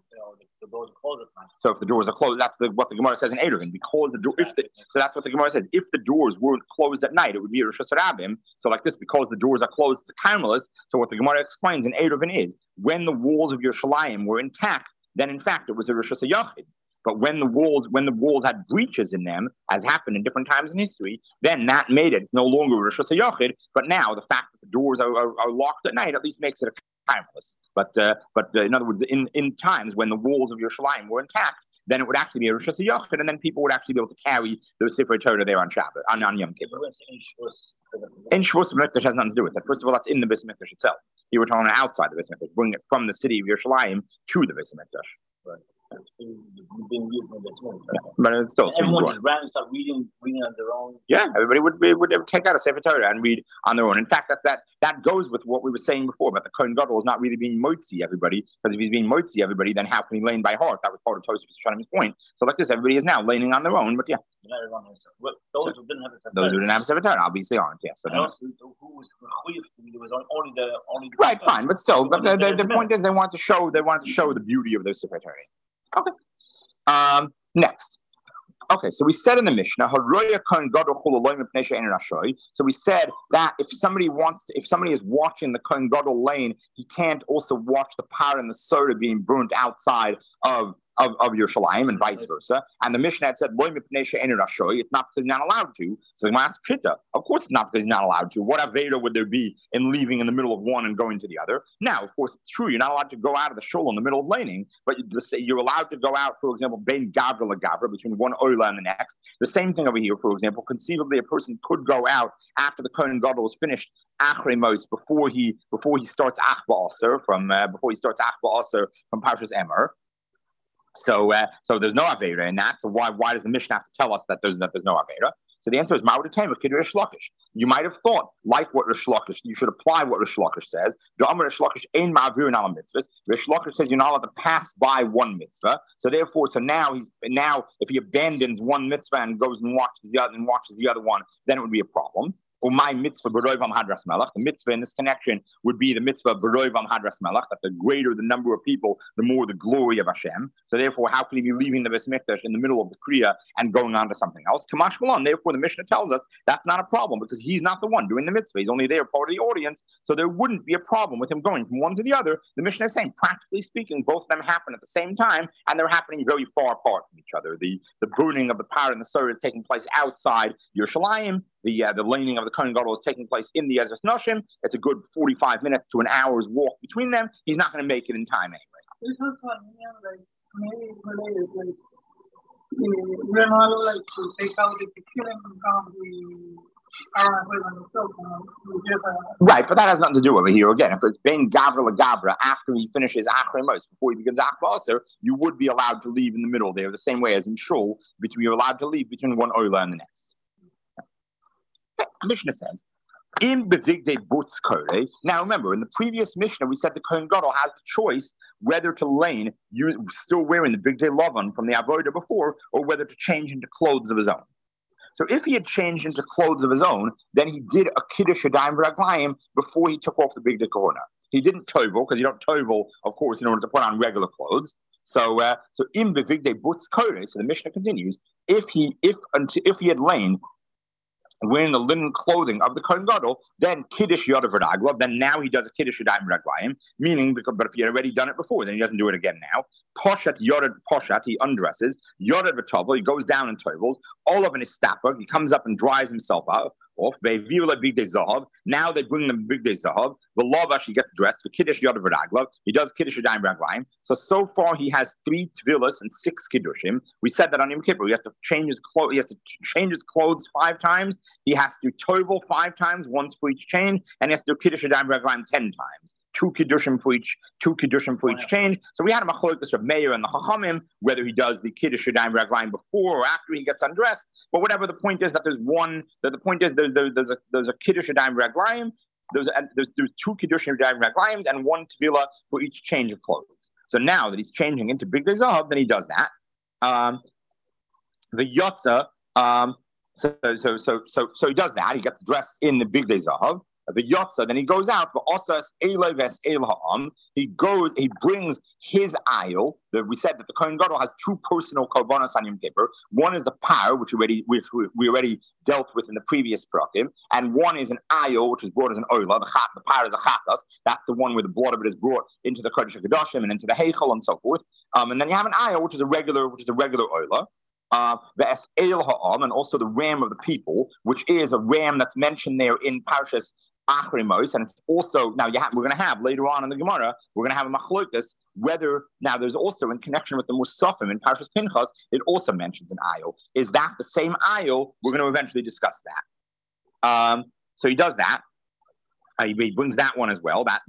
So if the doors are closed, that's the, what the Gemara says in Eruvin. Because the door, if the, so that's what the Gemara says. If the doors weren't closed at night, it would be a Rosh Hashanah. So like this, because the doors are closed to Carmelists. So what the Gemara explains in Eruvin is when the walls of Yerushalayim were intact, then in fact it was a Rosh Hashanah. But when the walls, when the walls had breaches in them, as happened in different times in history, then that made it. It's no longer Rosh Hashanah. But now the fact that the doors are, are, are locked at night at least makes it a timeless. But uh, but uh, in other words, in, in times when the walls of Yerushalayim were intact, then it would actually be a Rosh Hashanah, and then people would actually be able to carry the Sefer Torah there on Shabbat, on, on Yom Kippur. In Shavuos Mikdash has nothing to do with it. First of all, that's in the Beis Hamikdash itself. You were talking outside the Beis Hamikdash, bring it from the city of Yerushalayim to the Beis Hamikdash. Right. being used in this moment. But it's still everyone just ran and started reading, reading on their own. Yeah, everybody would be, would take out a Sefer Torah and read on their own. In fact, that that that goes with what we were saying before about the Kohen Gadol is not really being motzi everybody, because if he's being motzi everybody, then how can he learn by heart? That was part of Tosafos Shonim's point. So like this, everybody is now learning on their own. But yeah, not everyone has, well, those who didn't have a Sefer those who didn't have a Sefer Torah obviously aren't. Yes, yeah, so also, who was there was only the only the right, fine, but still, but the, the, the point is they want to show they want to show the beauty of those Sefer Torah. Okay. Um, next. Okay, so we said in the Mishnah, so we said that if somebody wants to, if somebody is watching the Kohen Gadol lane, he can't also watch the par and the soda being burnt outside of Of, of Yerushalayim and vice versa. And the Mishnah had said, it's not because he's not allowed to. So the Gemara asked Pshita, of course it's not because he's not allowed to. What Aveda would there be in leaving in the middle of one and going to the other? Now, of course, it's true. You're not allowed to go out of the shul in the middle of laning, but you're allowed to go out, for example, Bein Gavra LaGavra, between one Oila and the next. The same thing over here, for example. Conceivably, a person could go out after the Kohen Gadol is finished Achrei Mos before he before he starts Ach Ba'aser from uh, before he starts Ach Ba'aser from Parshas Emor. So, uh, so there's no Avera in that. So why why does the Mishnah have to tell us that there's that there's no Avera? So the answer is Ma'od Tema Kiddur Rish Lakish. You might have thought, like what Rish Lakish, you should apply what Rish Lakish says. The Amar Rish Lakish ain't Ma'avir Nala mitzvahs. Rish Lakish says you're not allowed to pass by one mitzvah. So therefore, so now he's now if he abandons one mitzvah and goes and watches the other and watches the other one, then it would be a problem. Or my mitzvah b'roivam hadras melech. The mitzvah in this connection would be the mitzvah b'roivam hadras melech. That the greater the number of people, the more the glory of Hashem. So therefore, how can he be leaving the Beis Mikdash in the middle of the Kriya and going on to something else? Kamash Malon. Therefore, the Mishnah tells us that's not a problem because he's not the one doing the mitzvah. He's only there part of the audience. So there wouldn't be a problem with him going from one to the other. The Mishnah is saying, practically speaking, both of them happen at the same time, and they're happening very far apart from each other. The the burning of the par and the sur is taking place outside Yerushalayim. The uh, the laning of the Kohen Gadol is taking place in the Ezras Noshim. It's a good forty-five minutes to an hour's walk between them. He's not going to make it in time anyway. This was one, like, maybe related, like, we're not allowed like, to take out the killing from the right, but that has nothing to do over here. Again, if it's Ben Gavra LaGavra after he finishes Achrei Mos, before he begins Ach Ba'aser, you would be allowed to leave in the middle there, the same way as in Shul, between you're allowed to leave between one Oila and the next. Mishnah says, in Bevigdei Butz Kore. Now remember, in the previous Mishnah, we said the Kohen Gadol has the choice whether to lane, you still wearing the Bigdei Lavan from the Avodah before, or whether to change into clothes of his own. So if he had changed into clothes of his own, then he did a Kiddush Yadayim V'Raglayim before he took off the Bigdei Kahuna. He didn't tovel, because you don't tovel, of course, in order to put on regular clothes. So, uh, so in Bevigdei Butz Kore, so the Mishnah continues, if he if if he had lain wearing the linen clothing of the Kohen Gadol, then Kiddush Yodav V'Raglav, then now he does a Kiddush Yadayim V'Raglayim, meaning, because, but if he had already done it before, then he doesn't do it again now. Poshat Yored Poshat, he undresses. Yored V'Tovel, he goes down and tovels. All of an istapa, he comes up and dries himself out. Off. Now they bring them Bigdei Zahav. The Lavash, he gets dressed for Kiddush Yodav V'Raglav. He does Kiddush Yadayim V'Raglayim. So, so far he has three Tvilas and six Kiddushim. We said that on Yom Kippur. He has to change his clothes. He has to change his clothes five times. He has to tovel five times, once for each change, and he has to do Kiddush Yadayim V'Raglayim ten times. Two kiddushim for each, two kiddushim for each change. So we had a machlokes of Meir and the Chachamim, whether he does the Kiddush Yadayim V'Raglayim before or after he gets undressed. But whatever the point is, that there's one. That the point is there, there, there's a there's a Kiddush Yadayim V'Raglayim. There's a, there's there's two Kiddush Yadayim V'Raglayim and one Tefillah for each change of clothes. So now that he's changing into Bigdei Zahav, then he does that. Um, the Yotza. Um, so so so so so he does that. He gets dressed in the Bigdei Zahav. The Yotza, then he goes out, but also he goes, he brings his aisle. We said that the Kohen Gadol has two personal korbanos on Yom Kippur. One is the par, which already which we already dealt with in the previous prakim, and one is an aisle, which is brought as an oila. The chat, the par is a chatas. That's the one where the blood of it is brought into the Kodesh HaKadoshim and into the heichal and so forth. Um, and then you have an aisle, which is a regular, which is a regular oila. Uh, the Es'el Ha'am, and also the ram of the people, which is a ram that's mentioned there in Parshas Achrei Mos, and it's also now you have, we're going to have later on in the Gemara we're going to have a machlokas whether now there's also in connection with the Musafim in Parshas Pinchas it also mentions an aisle. Is that the same aisle? We're going to eventually discuss that. Um, so he does that. Uh, he brings that one as well. That that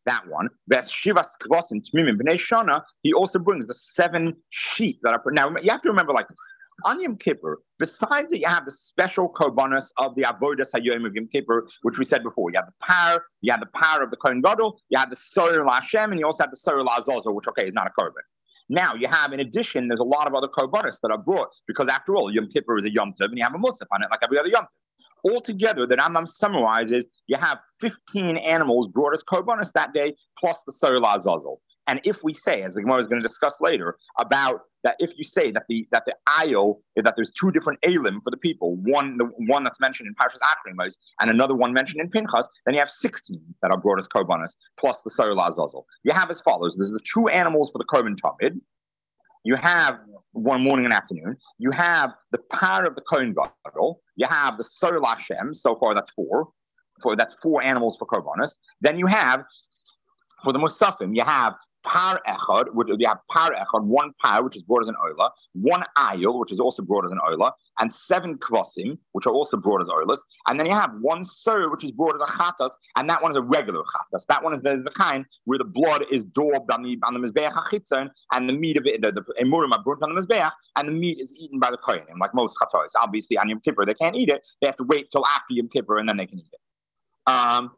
that one. Shivas Kvosim Tmimim B'nei Shana, he also brings the seven sheep that are. Now, you have to remember like this. On Yom Kippur, besides that you have the special korbanos of the Avodas Hayom of Yom Kippur, which we said before, you have the power, you have the power of the Kohen Gadol, you have the Soyer LaHashem, and you also have the Soyer LaAzazel, which, okay, is not a korban. Now, you have, in addition, there's a lot of other korbanos that are brought, because after all, Yom Kippur is a Yom Tov, and you have a Musaf on it like every other Yom Tov. Altogether, the Rambam summarizes, you have fifteen animals brought as korbanos that day, plus the Soyer LaAzazel. And if we say, as the Gemara is going to discuss later, about that, if you say that the that the ayil, that there's two different elim for the people, one the one that's mentioned in Parshas Achrei and another one mentioned in Pinchas, then you have sixteen that are brought as korbanos plus the Soyer LaAzazel. You have as follows: there's the two animals for the korban tamid. You have one morning and afternoon. You have the power of the Kohen Gadol. You have the Soyer LaHashem. So far, that's four. For that's four animals for korbanos. Then you have for the Musafim, you have Par Echad, which you have Par Echad, one par, which is brought as an Oila, one Ayil, which is also brought as an Oila, and seven Kvosim, which are also brought as Oilas, and then you have one Sir, which is brought as a Chatas, and that one is a regular Chatas. That one is the, the kind where the blood is daubed on the on the Mizbeach HaChitzon, and the meat of it, the, the Emurim are burnt on the Mizbeach, and the meat is eaten by the Kohanim, like most Chatos. Obviously, on Yom Kippur, they can't eat it. They have to wait till after Yom Kippur, and then they can eat it. Um,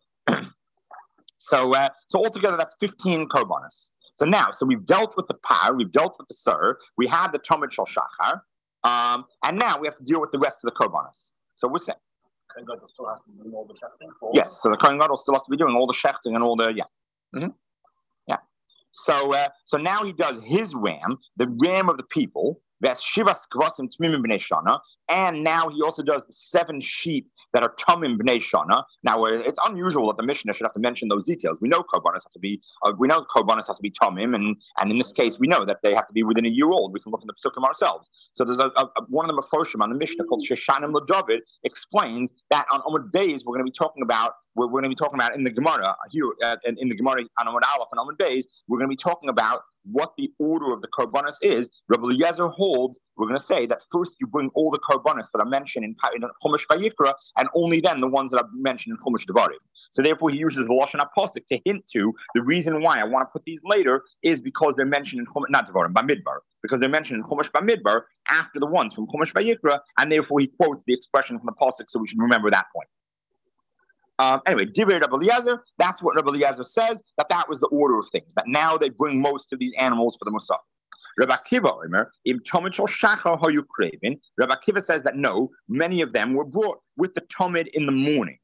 so, uh, so altogether, that's fifteen korbanos. So now, so we've dealt with the par, we've dealt with the sir, we have the Tamid Shal Shachar, um, and now we have to deal with the rest of the korbanos. So we're saying, Kohen Gadol still has to be doing all the shechting? Yes, so the Kohen Gadol still has to be doing all the shechting and all the, yeah. Mm-hmm. Yeah. So, uh, so now he does his ram, the ram of the people, Shivas Kvasim Tmimim B'nei Shana, and now he also does the seven sheep that are Tamim B'nei Shana. Now, it's unusual that the Mishnah should have to mention those details. We know korbanos have to be, uh, we know korbanos have to be Tamim, and and in this case, we know that they have to be within a year old. We can look in the Pesukim ourselves. So there's a, a, a one of the Mefoshim on the Mishnah called Sheshanim LeDavid explains that on Amud Beis we're going to be talking about. We're, we're going to be talking about in the Gemara here uh, in, in the Gemara on Amud Aleph and Amud Beis. We're going to be talking about what the order of the korbanos is. Rabbi Eliezer holds, we're going to say that first you bring all the korbanos that are mentioned in, in Chumash Vayikra, and only then the ones that are mentioned in Chumash Devarim. So therefore he uses the Lashon HaPosuk to hint to the reason why I want to put these later is because they're mentioned in Chumash, not Devarim, Bamidbar, because they're mentioned in Chumash Bamidbar after the ones from Chumash Vayikra, and therefore he quotes the expression from the Posuk, so we should remember that point. Um, anyway, Divrei Rabbi Eliezer, that's what Rabbi Eliezer says, that that was the order of things, that now they bring most of these animals for the Musaf. Rabbi Akiva, Im Tomid Shal Shachar Hayu Krevin, Rabbi Akiva says that no, many of them were brought with the Tomid in the morning.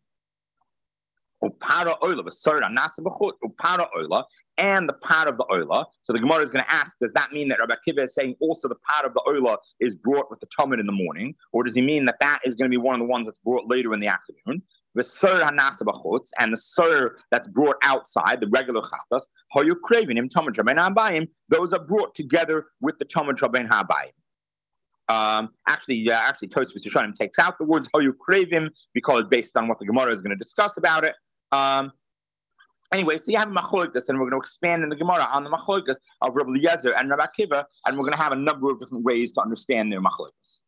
Upara Oila, Vasara Nasa B'chut, Upara Oila, and the part of the Oila. So the Gemara is going to ask, does that mean that Rabbi Akiva is saying also the part of the Oila is brought with the Tomid in the morning? Or does he mean that that is going to be one of the ones that's brought later in the afternoon? The Sir Hanasa B'chutz, and the Sir that's brought outside, the regular Chatas, Hayu Krevin, Im Tomid Rabbein HaBayim, those are brought together with the Tomid Rabbein HaBayim. Um, actually, uh, actually, Tosfos Yeshanim takes out the words Hayu Krevim because based on what the Gemara is going to discuss about it. Um, anyway, so you have a Machlokas, and we're going to expand in the Gemara on the Machlokas of Rabbi Eliezer and Rabbi Akiva, and we're going to have a number of different ways to understand their Machlokas.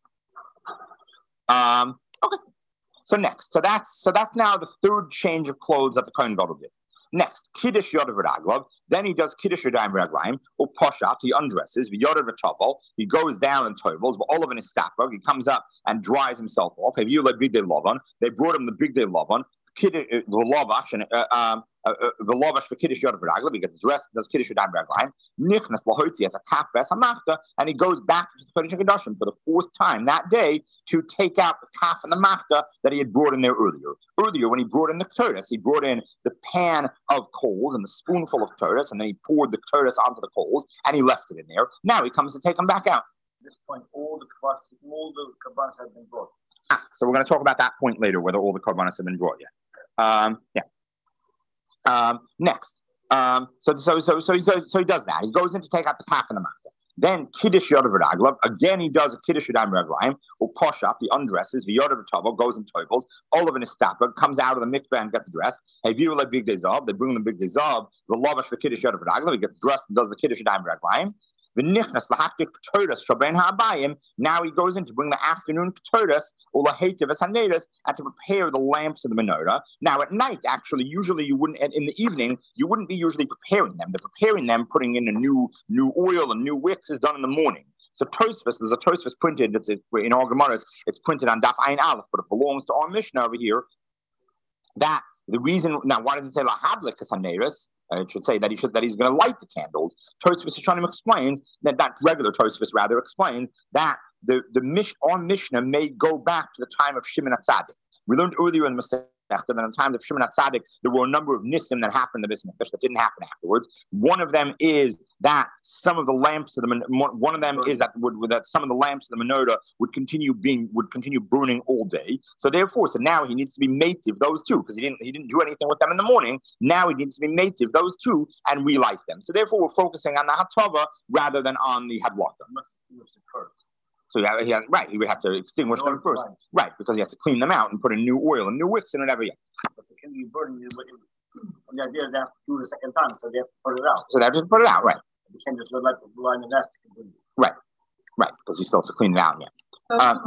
Um, okay. So next, so that's so that's now the third change of clothes that the Kohen Gadol did. Next, Kiddush Yodav Raglav. Then he does Kiddush Yadayim Raglaim, or Poshat. He undresses. Yodav V'Tavel. He goes down and tovels. But all of in his stapper. He comes up and dries himself off. Have you like Big Day Lavan? They brought him the Big Day Lavan. Kiddush the Lavash and uh, um. Uh, uh, the Lavash for Kiddush Yodav Raglav, he gets dressed, does Kiddush Yadayim Raglaim, Nichnas Lahotzi as a Kafes Hamachta, and he goes back to the Kodesh HaKadoshim for the fourth time that day to take out the Kaf and the Machta that he had brought in there earlier. Earlier, when he brought in the Ketores, he brought in the pan of coals and the spoonful of Ketores, and then he poured the Ketores onto the coals, and he left it in there. Now he comes to take them back out. At this point, all the kvass, all the korbanos have been brought. Ah, so we're going to talk about that point later, whether all the korbanos have been brought yet. Um, yeah. Um, next, um, so, so so so so so he does that. He goes in to take out the kaf and the machta. Then Kiddush Yodav Raglav. Again, he does a Kiddush Yadayim Raglaim, or Poshat. He undresses. Yodav V'Tavel goes and tovels. Olive in his stapper comes out of the mikveh and gets dressed. Hey, view like Big Day Zav. They bring him the Big Day Zav. The Lavash for Kiddush Yodav Raglav. He gets dressed and does the Kiddush Yadayim Raglaim. The nichnas lahaktik ketoras shaben ha'abayim. Now he goes in to bring the afternoon ketoras or lahetiv hanedas and to prepare the lamps of the menorah. Now at night, actually, usually you wouldn't. In the evening, you wouldn't be usually preparing them. They're preparing them, putting in a new new oil and new wicks is done in the morning. So Tosfos, there's a Tosfos printed. It's, it's in our Gemaras. It's printed on Daf Ayin Aleph, but it belongs to our Mishnah over here. That the reason now, why does it say lahablik hanedas? Uh, it should say that he should that he's going to light the candles. Tosfos Rishonim explains that that regular Tosfos rather explains that the the Mish on Mishnah may go back to the time of Shimon HaTzadik. We learned earlier in the Masechta that in the times of Shimon HaTzadik there were a number of nisim that happened in the Beis Hamikdash that didn't happen afterwards. One of them is that some of the lamps of the one of them is that would that some of the lamps of the menorah would continue being would continue burning all day. So therefore, so now he needs to be mative those two because he didn't he didn't do anything with them in the morning. Now he needs to be mative those two and relight them. So therefore, we're focusing on the hatava rather than on the hadlaka. So he had, he had, right, he would have to extinguish no, them first, right. right? Because he has to clean them out and put in new oil and new wicks and whatever. Yeah. But they can be burning. The idea is they have to do it a second time, so they have to put it out. So they have to put it out, right? You can't just let the blood in the nest. Right, right, because you still have to clean it out. Yeah. Um,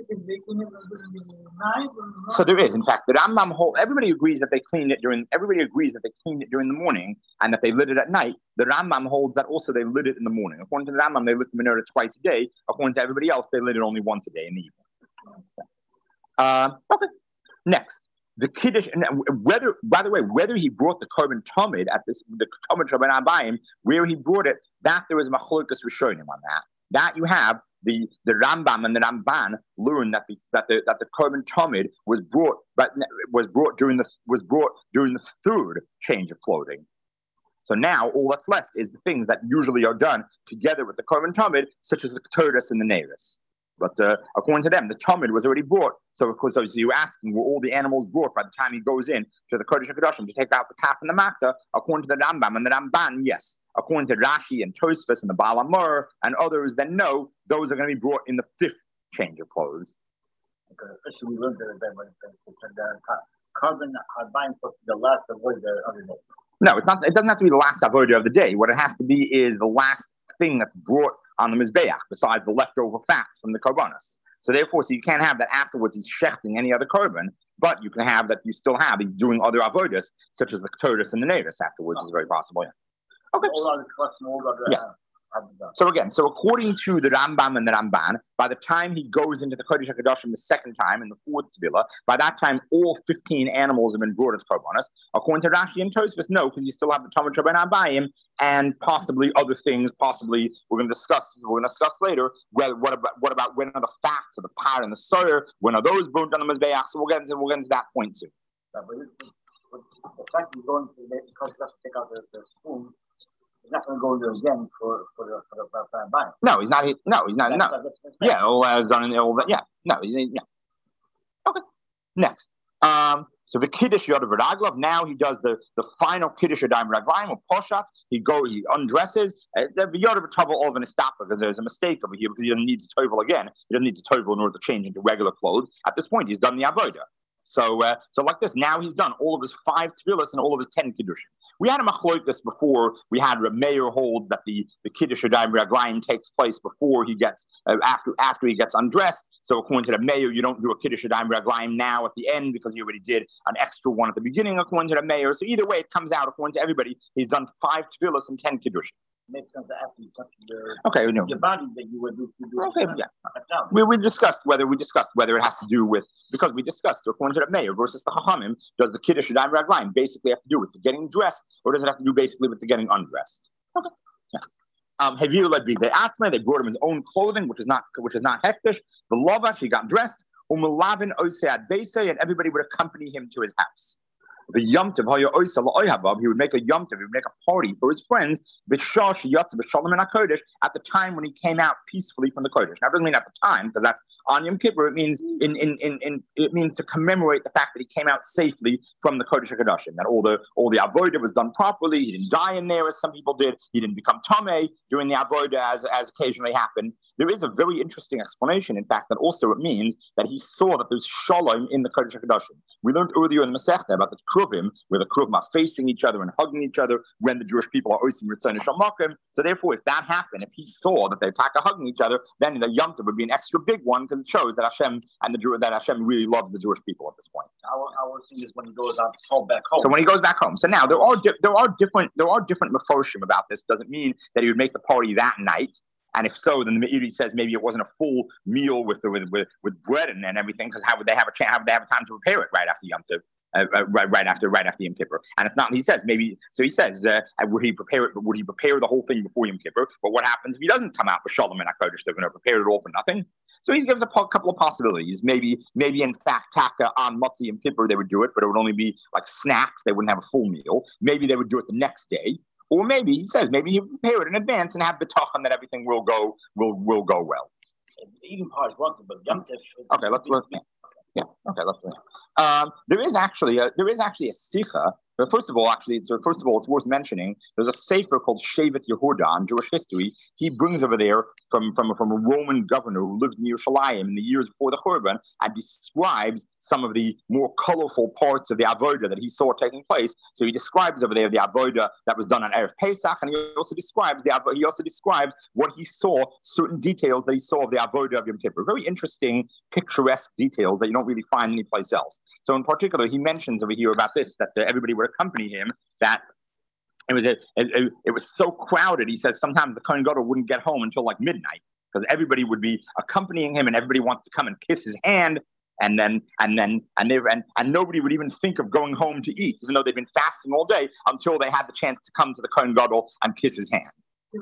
so there is, in fact, the Rambam whole. Everybody agrees that they cleaned it during. Everybody agrees that they cleaned it during the morning and that they lit it at night. The Rambam holds that also they lit it in the morning. According to the Rambam, they lit the menorah twice a day. According to everybody else, they lit it only once a day in the evening. Uh, okay. Next, the kiddush. And whether, by the way, whether he brought the korban tamid at this the tamid shaben abayim, where he brought it, that there was machlokas rishonim on that. That you have. The, the Rambam and the Ramban learn that the that the that the korban tamid was brought but was brought during the was brought during the third change of clothing. So now all that's left is the things that usually are done together with the korban tamid, such as the ketores and the nevis. But uh, according to them, the tamid was already brought. So of course, so you're asking, were all the animals brought by the time he goes in to the Kodesh HaKadoshim to take out the calf and the makta? According to the Rambam and the Ramban, yes. According to Rashi and Tosfos and the Baal Amor and others, then no, those are going to be brought in the fifth change of clothes. Okay, especially we learned that the carbon buying for the last avoid the other day. No, it's not. It doesn't have to be the last avodah of the day. What it has to be is the last thing that's brought on the mizbeach, besides the leftover fats from the korbanos. So therefore, so you can't have that afterwards. He's shechting any other korban, but you can have that. You still have he's doing other avodas such as the ketores and the nevis afterwards. Oh. Is very possible. Yeah. Okay. All other questions, all other, yeah. Uh, So again, so according to the Rambam and the Ramban, by the time he goes into the Kodesh HaKadoshim the second time in the fourth Tefillah, by that time all fifteen animals have been brought as korbanos. According to Rashi and Tosfos, no, because you still have the Tamid Shaben Abayim and possibly other things. Possibly we're going to discuss. We're going to discuss later. Whether what about what about when are the fats of the pot and the soyer? When are those burnt on the mizbeach? So we'll get into we'll get into that point too. Yeah, but the fact he's going to the Kodesh to take out the, the spoon. He's not going to go there again for for the for the for buying. No, he's not. He, no, he's not. That's, no. That's, that's yeah, all that is done in all that. Yeah, no, he's yeah. Okay. Next, um, so the kiddush yod v'raglav. Now he does the the final kiddush yadayim raglayim or poshat. He go, he undresses. Uh, the yod v'tavel of an estapa because there's a mistake over here because he doesn't need to tovel again. He doesn't need to tovel in order to change into regular clothes. At this point, he's done the avodah. So, uh, so like this, now he's done all of his five tefillas and all of his ten kiddushim. We had a machloikus before. We had Rameir hold that the the kiddush yadayim raglayim takes place before he gets uh, after after he gets undressed. So according to the mayor, you don't do a kiddush yadayim raglayim now at the end because you already did an extra one at the beginning. According to the mayor, so either way, it comes out according to everybody. He's done five tefillas and ten kiddushim. Makes sense after you touch the okay, no. your body that you would do. do okay, yeah. We we discussed whether we discussed whether it has to do with because we discussed according to the mayor versus the chachamim. Does the kiddush yadayim raglayim basically have to do with the getting dressed, or does it have to do basically with the getting undressed? Okay. Yeah. Um, Havir led be the atzma. They brought him his own clothing, which is not which is not hektish. The lavash, he got dressed. Umelavin osead beisei, and everybody would accompany him to his house. The Yom Tov, he would make a Yom Tov, he would make a party for his friends, at the time when he came out peacefully from the Kodesh. Now, it doesn't mean at the time, because that's on Yom Kippur. It means in, in, in, in it means to commemorate the fact that he came out safely from the Kodesh HaKadoshim, that all the all the avodah was done properly. He didn't die in there, as some people did. He didn't become tamei during the avodah, as as occasionally happened. there is a very interesting explanation, in fact, that also it means that he saw that there's shalom in the Kodesh HaKadoshim. We learned earlier in the Masechta about the Kruvim, where the Kruvim are facing each other and hugging each other when the Jewish people are oising Ritzon Shamakim. So therefore, if that happened, if he saw that they're hugging each other, then the Yom Tov would be an extra big one because it shows that Hashem and the that Hashem really loves the Jewish people at this point. Our our thing is when he goes out home back home. So when he goes back home. So now there are di- there are different there are different meforshim about this. Doesn't mean that he would make the party that night. And if so, then the Meiri says maybe it wasn't a full meal with the, with, with with bread and, and everything, because how would they have a chance? How would they have a time to prepare it right after Yom Tov? Uh, uh, right, right after, right after Yom Kippur, and if not, he says maybe. So he says, uh, would he prepare it? Would he prepare the whole thing before Yom Kippur? But what happens if he doesn't come out with Shalom and Hakodesh? They're going to prepare it all for nothing. So he gives a po- couple of possibilities. Maybe, maybe in fact, Taka on Motzi Yom Kippur they would do it, but it would only be like snacks. They wouldn't have a full meal. Maybe they would do it the next day, or maybe he says maybe he would prepare it in advance and have the tachan that everything will go will will go well. Even parts wanted, but Yom Tov. Okay, let's look. Yeah. Okay. Let's. Um, there is actually a, there is actually a sicha. But first of all, actually, so first of all, it's worth mentioning. There's a sefer called Shevet Yehuda in Jewish history. He brings over there from, from, from a Roman governor who lived in Yerushalayim in the years before the Churban and describes some of the more colorful parts of the avodah that he saw taking place. So he describes over there the avodah that was done on Erev Pesach, and he also describes the he also describes what he saw, certain details that he saw of the avodah of Yom Kippur. Very interesting, picturesque details that you don't really find anyplace else. So in particular, he mentions over here about this that uh, everybody would accompany him, that it was a, it, it was so crowded. He says sometimes the Kohen Gadol wouldn't get home until like midnight because everybody would be accompanying him, and everybody wants to come and kiss his hand, and then and then and they and, and nobody would even think of going home to eat, even though they've been fasting all day, until they had the chance to come to the Kohen Gadol and kiss his hand.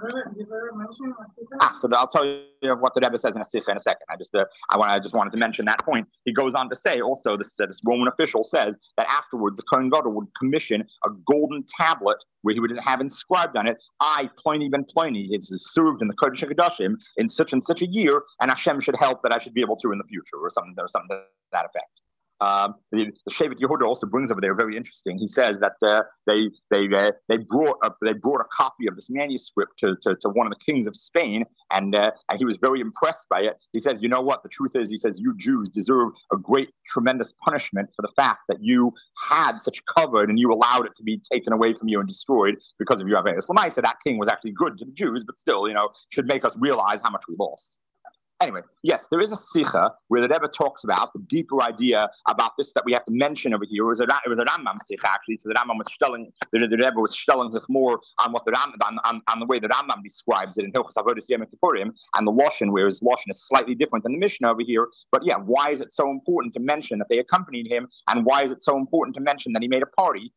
Ah, so I'll tell you what the Rebbe says in a sikha in a second. I just, uh, I want, I just wanted to mention that point. He goes on to say also, this, uh, this Roman official says that afterward the Kohen Gadol would commission a golden tablet where he would have inscribed on it, "I, Pliny ben Pliny, is served in the Kodesh HaKadoshim in such and such a year, and Hashem should help that I should be able to in the future," or something, or something to that effect. Um, the, the Shevet Yehuda also brings over there very interesting. He says that uh, they they uh, they brought a, they brought a copy of this manuscript to, to, to one of the kings of Spain, and uh, and he was very impressed by it. He says, "You know what? The truth is," he says, "you Jews deserve a great, tremendous punishment for the fact that you had such covered and you allowed it to be taken away from you and destroyed because of your Averis Lamai." So that king was actually good to the Jews, but still, you know, should make us realize how much we lost. Anyway, yes, there is a sikha where the Rebbe talks about the deeper idea about this that we have to mention over here. It was a, it was a Rambam sikha, actually. So the Rambam was stelling, the, the Rebbe was stelling sich more on what the Rambam, on, on, on the way the Rambam describes it in Hilchos Avodas Yom Kippurim, and the Lashon, where his Lashon is slightly different than the Mishnah over here. But yeah, why is it so important to mention that they accompanied him, and why is it so important to mention that he made a party?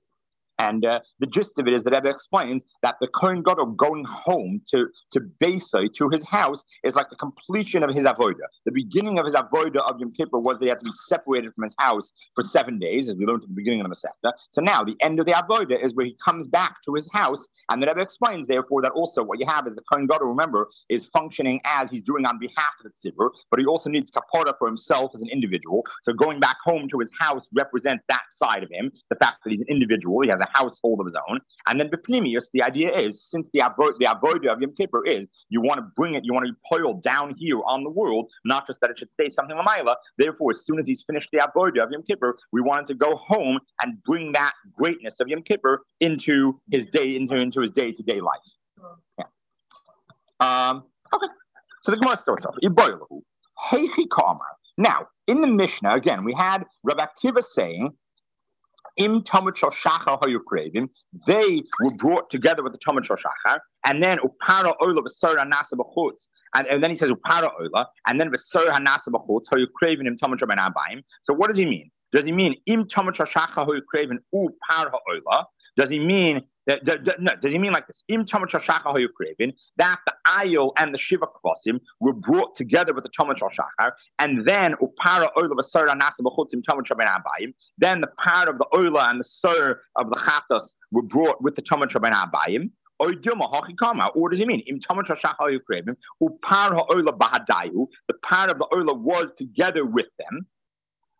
And uh, the gist of it is that Rebbe explains that the Kohen Gadol going home to, to Beisai, to his house, is like the completion of his avodah. The beginning of his avodah of Yom Kippur was that he had to be separated from his house for seven days, as we learned at the beginning of the Masechta. So now the end of the avodah is where he comes back to his house, and the Rebbe explains, therefore, that also what you have is the Kohen Gadol, remember, is functioning as he's doing on behalf of the tzibur, but he also needs kapara for himself as an individual. So going back home to his house represents that side of him, the fact that he's an individual, he has a household of his own. And then B'pnimius, the idea is, since the avodah the avodah of Yom Kippur is, you want to bring it, you want to be piled down here on the world, not just that it should say something l'mayla. Therefore, as soon as he's finished the avodah of Yom Kippur, we want him to go home and bring that greatness of Yom Kippur into his day, into, into his day-to-day life. Yeah. Um, okay. So the Gemara starts off. Now, in the Mishnah, again, we had Rabbi Akiva saying, Im Talmud Shel Shachar Hayu Krevim, they were brought together with the Talmud Shel Shachar, and then Upara Ola V'Sar Hanasa B'Chutz, and, and then he says Upara Ola, and then V'Sar Hanasa B'Chutz Hayu Krevim Im Talmud Shel Ben Abayim. So what does he mean? Does he mean Im Talmud Shel Shachar Hayu Krevim Upara Ola? Does he mean that? Does, does, no, does he mean like this? Im Talmud Shel Shachar Hayu Krevim, that the Ayil and the Shiva Kvasim were brought together with the Talmud Shel Shachar, and then Upara Ola V'Sar Hanasa B'Chutz Im Talmud Shel Ben Abayim. Then the part of the Ola and the Sir of the Chatos were brought with the Talmud Shel Ben Abayim. Or does he mean Im Talmud Shel Shachar Hayu Krevim Upar HaOla Bahadayu? The part of the Ola was together with them.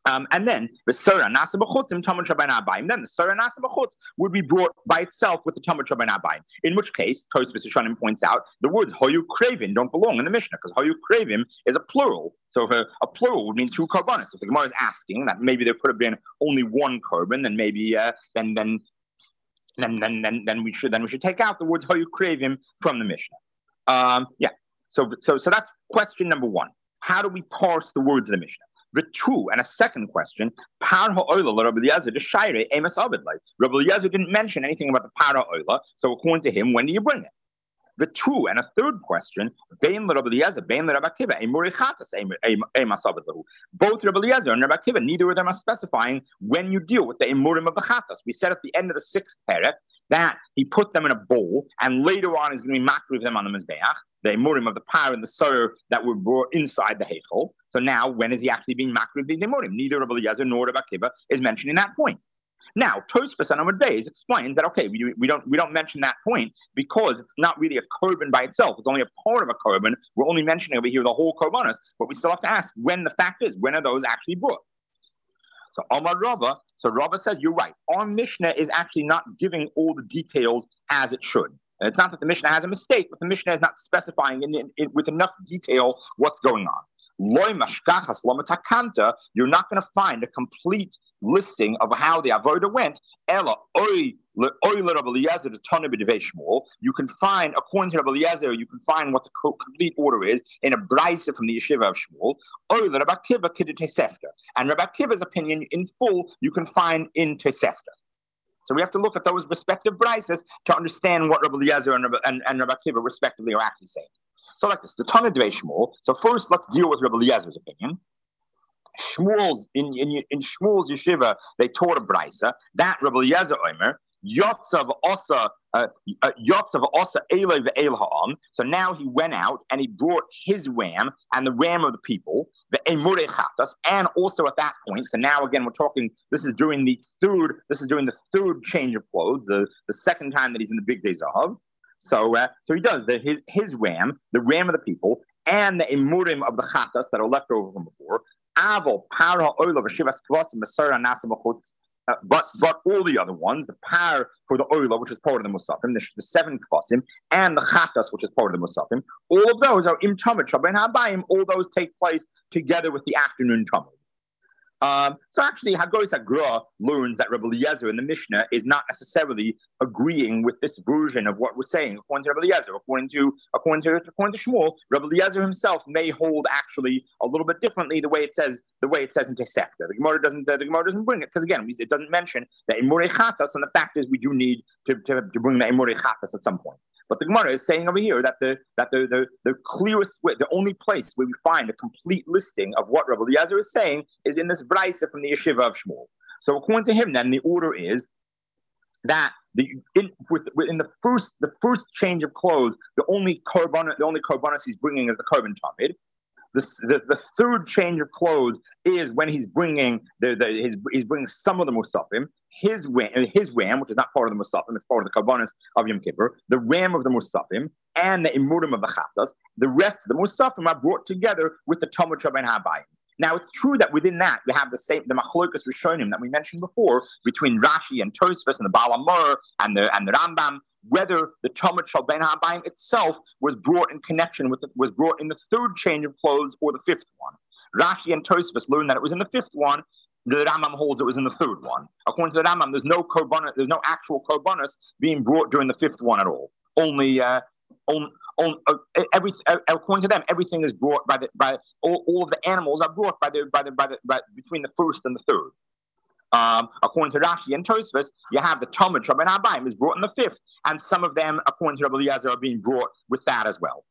Um, and then the Surah Nasa B'chutzim Talmud Rabbein Abayim. Then the Surah Nasa B'chutz would be brought by itself with the Talmud Rabbein Abayim. In which case, Tosfos Rishonim points out the words Hoyu Kravim don't belong in the Mishnah because Hoyu Kravim is a plural. So if a, a plural would mean two korbanos. If the Gemara is asking that maybe there could have been only one korban, then maybe uh, then then then then then then we should then we should take out the words Hoyu Kravim from the Mishnah. Um, yeah. So so so that's question number one. How do we parse the words of the Mishnah? The two, and a second question, Par ha'oila Rabbi Eliezer the Shaire Amos Abed. Like Rabbi Eliezer didn't mention anything about the Par ha'oila, so according to him, when do you bring it? The two, and a third question, Bein Rabbi Eliezer, Bein Rabbi Akiva, Emuri Chatas Amos Abed. Both Rabbi Eliezer and Rabbi Akiva, neither of them are specifying when you deal with the Emurim of the Chatas. We said at the end of the sixth parak that he put them in a bowl, and later on he's going to be makriv them on the mizbeach, the emurim of the par and the sur that were brought inside the heichal. So now, when is he actually being makriv the emurim? Neither Rabbi Eliezer nor Rabbi Akiva is mentioning that point. Now, Tosfos on Amud Beis explains that okay, we, we don't we don't mention that point because it's not really a korban by itself. It's only a part of a korban. We're only mentioning over here the whole korbanos, but we still have to ask when the fact is when are those actually brought. So Amar Rava, so Rava says, you're right. Our Mishnah is actually not giving all the details as it should. And it's not that the Mishnah has a mistake, but the Mishnah is not specifying in, in, in, with enough detail what's going on. Loy mashkachas lo matakanta, you're not going to find a complete listing of how the avoda went. Ella oy oy Rabbi Eliezer the Tana b'Divei Shmuel. You can find, according to Rabbi Eliezer, you can find what the complete order is in a brayso from the yeshiva of Shmuel. Oy Rabbi Akiva k'de Tosefta, and Rabbi Akiva's opinion in full you can find in Tosefta. So we have to look at those respective braysos to understand what Rabbi Eliezer and Rabbi, and, and Rabbi Akiva respectively are actually saying. So like this, the Tana b'Divei Shmuel. So first, let's deal with Rabbi Eliezer's opinion. Shmuel's in, in in Shmuel's yeshiva, they taught a brayso that Rabbi Eliezer Omer Yotzav Osa Yotzav Osa Eloi ve'el ha'am. So now he went out and he brought his ram and the ram of the people, the Emurei Chatas, and also at that point. So now again we're talking. This is during the third. This is during the third change of clothes. The the second time that he's in the big days of. So, uh, so he does the, his his ram, the ram of the people, and the emurim of the chatas that are left over from before. Avol para oil of shivas kvasim masara nasa b'chutz. But but all the other ones, the par for the oila, which is part of the musafim, the, the seven kvasim, and the chatas, which is part of the musafim, all of those are im tamid shabbein habayim. All those take place together with the afternoon tamid. Um, so actually, Hagoyis Agra learns that Rabbi Eliezer in the Mishnah is not necessarily agreeing with this version of what we're saying. According to Rabbi Eliezer, according to according to according to Shmuel, Rabbi Eliezer himself may hold actually a little bit differently the way it says the way it says in Tosefta. The Gemara doesn't the, the Gemara doesn't bring it because again it doesn't mention the Emurei Chatas, and the fact is we do need to to, to bring the Emurei Chatas at some point. But the Gemara is saying over here that the that the, the, the clearest way, the only place where we find a complete listing of what Rabbi Eliezer is saying is in this brayso from the yeshiva of Shmuel. So according to him, then the order is that the in with, in the first the first change of clothes, the only korban the only korbanos he's bringing is the korban tamid. The, the, the third change of clothes is when he's bringing the, the his, he's bringing some of the musafim, his ram, his ram, which is not part of the musafim, it's part of the karbanos of Yom Kippur, the ram of the musafim, and the imurim of the chatas. The rest of the musafim are brought together with the Talmud Rabbein Habayim. Now it's true that within that we have the same the machlokas rishonim that we mentioned before between Rashi and Tosfos and the Baal Amor and the and the Rambam, whether the Talmud Rabbein Habayim itself was brought in connection with the, was brought in the third change of clothes or the fifth one. Rashi and Tosfos learned that it was in the fifth one. The Rambam holds it was in the third one. According to the Rambam, there's no korbanos, there's no actual korbanos being brought during the fifth one at all. Only, uh, on, on, uh, every, uh, according to them, everything is brought by the by all, all of the animals are brought by the by the by the by, between the first and the third. Um, according to Rashi and Tosfos, you have the Talmud Rabbein Habayim is brought in the fifth, and some of them, according to Rabbi Eliezer, are being brought with that as well.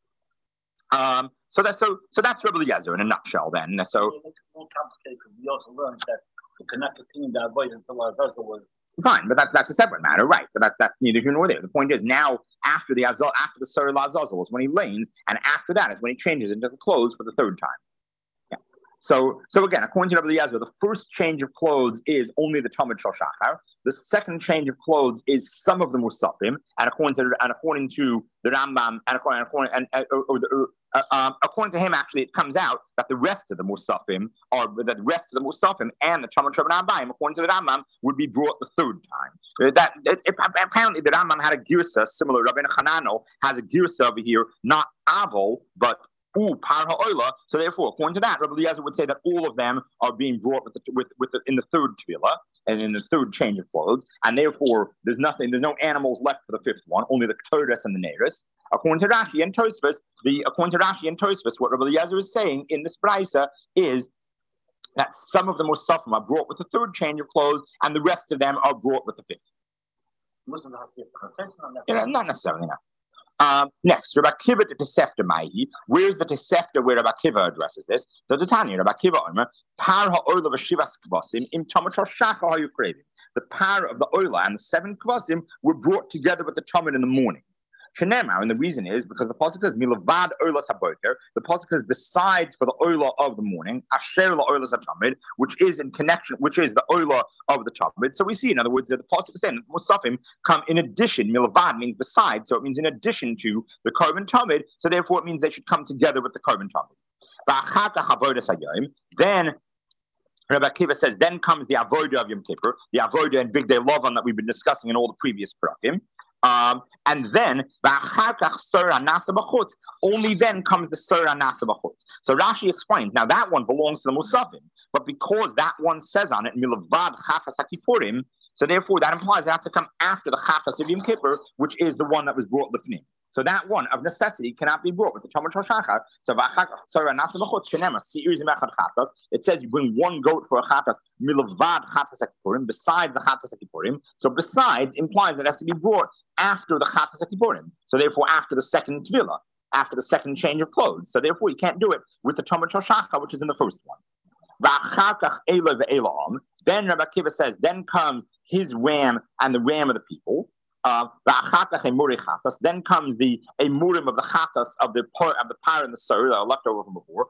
Um, so that's so so that's Rabbi Eliezer in a nutshell. Then so. It's more complicated. We also learned that the connected thing that avoided the Lazar was fine, but that's that's a separate matter, right? But that, that's neither here nor there. The point is now after the Azal, after the Surah Lazazel is when he lanes, and after that is when he changes into the clothes for the third time. Yeah. So, so again, according to Rabbi Eliezer, the first change of clothes is only the Tamid Shal Shachar. The second change of clothes is some of the Musafim, and according to and according to the Rambam, and according, according and uh, or, or the, uh, um, according to him, actually, it comes out that the rest of the Musafim, or that the rest of the Musafim and the Tamid Shal Abayim, according to the Rambam, would be brought the third time. Uh, that it, it, apparently the Rambam had a girsa similar. Rabbi Hanano has a girsa over here, not Avol, but Ooh, par ha'oila. So therefore, according to that, Rabbi Eliezer would say that all of them are being brought with the, with with the, in the third tefillah and in the third change of clothes, and therefore there's nothing, there's no animals left for the fifth one, only the Torahs and the Neris. According to Rashi and Tosfos, the according to Rashi and Tosfos, what Rabbi Eliezer is saying in this brisa is that some of the Musafim are brought with the third change of clothes, and the rest of them are brought with the fifth. Muslim has to be a concession on that. Yeah, not necessarily, no. Um, next, Rabbi Akiva to Tesefta Maihi. Where's the Tesefta where Rabbi Akiva addresses this? So the Tanya, Rabbi Akiva Omer, Par ha'oila v'shivas kvasim im tomator shacha ha'yu craving. The power of the oila and the seven kvasim were brought together with the tamid in the morning. Shenemar, and the reason is because the pasuk says milavad oila saboker. The pasuk is besides for the oila of the morning, asher la oila satamid, which is in connection, which is the oila of the tamid. So we see, in other words, that the pasuk is saying that musafim come in addition. Milavad means besides, so it means in addition to the korban tamid. So therefore, it means they should come together with the korban tamid. Then Rabbi Akiva says, then comes the avodah of Yom Kippur, the avodah and Big Day Lavan that we've been discussing in all the previous parakim. Um, and then only then comes the Surah Nasa B'chutz. So Rashi explains, now that one belongs to the Musafim, but because that one says on it, Milavad Chafas HaKippurim, so therefore that implies it has to come after the Chafas of Yom Kippur, which is the one that was brought Lifnim. So that one of necessity cannot be brought with the Tamid Shal Shachar. So Surah Nasa B'chutz Shenema Series Mechad Chafas. It says you bring one goat for a Chafas Milavad Chafas HaKippurim besides the Chafas HaKippurim. So besides implies that it has to be brought after the Chafas HaKippurim. So therefore, after the second Tefillah, after the second change of clothes. So therefore, you can't do it with the Tamid Shal Shachar, which is in the first one. Then Rabbi Akiva says, then comes his ram and the ram of the people. Uh, then comes the emurim of the chatas of the of the par and the sur that are left over from before.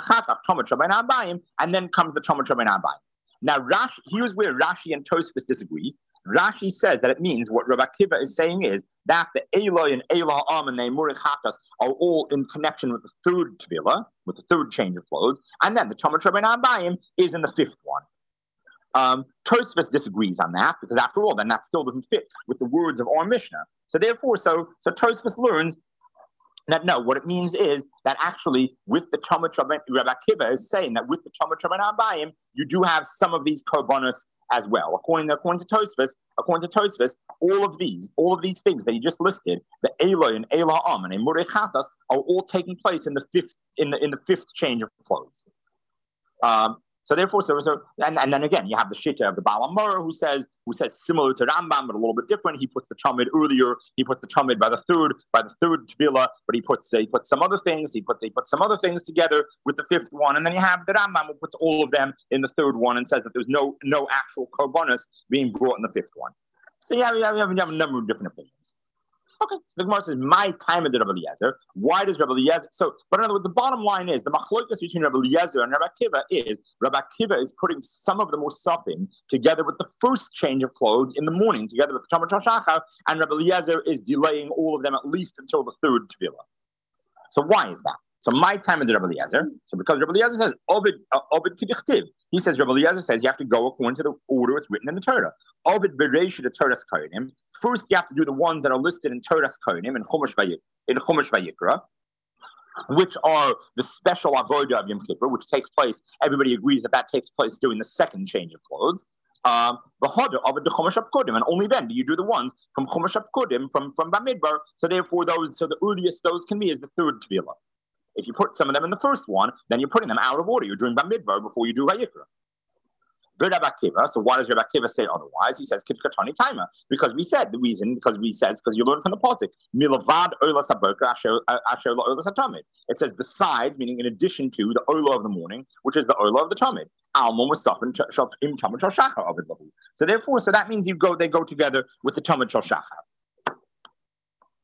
And then comes the Tamid Shal Abayim. Now, Rashi, here's where Rashi and Tosfos disagree. Rashi says that it means what Rabbi Akiva is saying is that the Eloi and Elah Am and the Emuri Chakas are all in connection with the third Tefillah, with the third change of clothes, and then the Tamid Shal Abayim is in the fifth one. Um, Tosfos disagrees on that because, after all, then that still doesn't fit with the words of our Mishnah. So therefore, so so Tosfos learns that no, what it means is that actually with the Tamid Shal, Rabbi Akiva is saying that with the Tamid Shal Abayim, you do have some of these korbanos as well. According to, according to Tosfos, according to Tosfos, all of these, all of these things that you just listed, the Eloi and Elah Am and Emurei Chatas are all taking place in the fifth in the in the fifth change of clothes. Um, So therefore, so, so and, and then again, you have the Shitta of the Baal HaMoreh who says, who says similar to Rambam, but a little bit different. He puts the Tamid earlier. He puts the Tamid by the third, by the third Tefillah, but he puts uh, he puts some other things. He puts he puts some other things together with the fifth one, and then you have the Rambam who puts all of them in the third one and says that there's no no actual korbanos being brought in the fifth one. So you have, you have, you have a number of different opinions. Okay, so the Gemara says, my time of the Rabbi Eliezer. Why does Rabbi Eliezer? So, but in other words, the bottom line is the machlokas between Rabbi Eliezer and Rabbi Akiva is Rabbi Akiva is putting some of the musafim together with the first change of clothes in the morning, together with the Tamid Shal Shachar, and Rabbi Eliezer is delaying all of them at least until the third Tefillah. So why is that? So my time is Rabbi Eliezer. So because Rabbi Eliezer says Ovid Ovid Kidichtiv, he says Rabbi Eliezer says you have to go according to the order it's written in the Torah. Ovid Bereishit the Torah's Kohanim. First, you have to do the ones that are listed in Torah's Kohanim in Chumash Vayik in Chumash Vayikra, which are the special avodah of Yom Kippur, which takes place. Everybody agrees that that takes place during the second change of clothes. Um, the Hodah of the Chumash Apkodim, and only then do you do the ones from Chumash Apkodim from from Bamidbar. So therefore, those so the earliest those can be is the third Tefillah. If you put some of them in the first one, then you're putting them out of order. You're doing Bamidbar before you do Vayikra. Rabbi Akiva. So why does Rabbi Akiva say otherwise? He says Kitkatani Taima, because we said the reason because we says because you learn from the pasuk Milavad Ola Saboka Asher Asher La Ola Satamid. It says besides, meaning in addition to the Ola of the morning, which is the Ola of the Tamid. Almon was Safin im Tamid Shal Shachar of it. So therefore, so that means you go they go together with the Tamid Shal Shachar.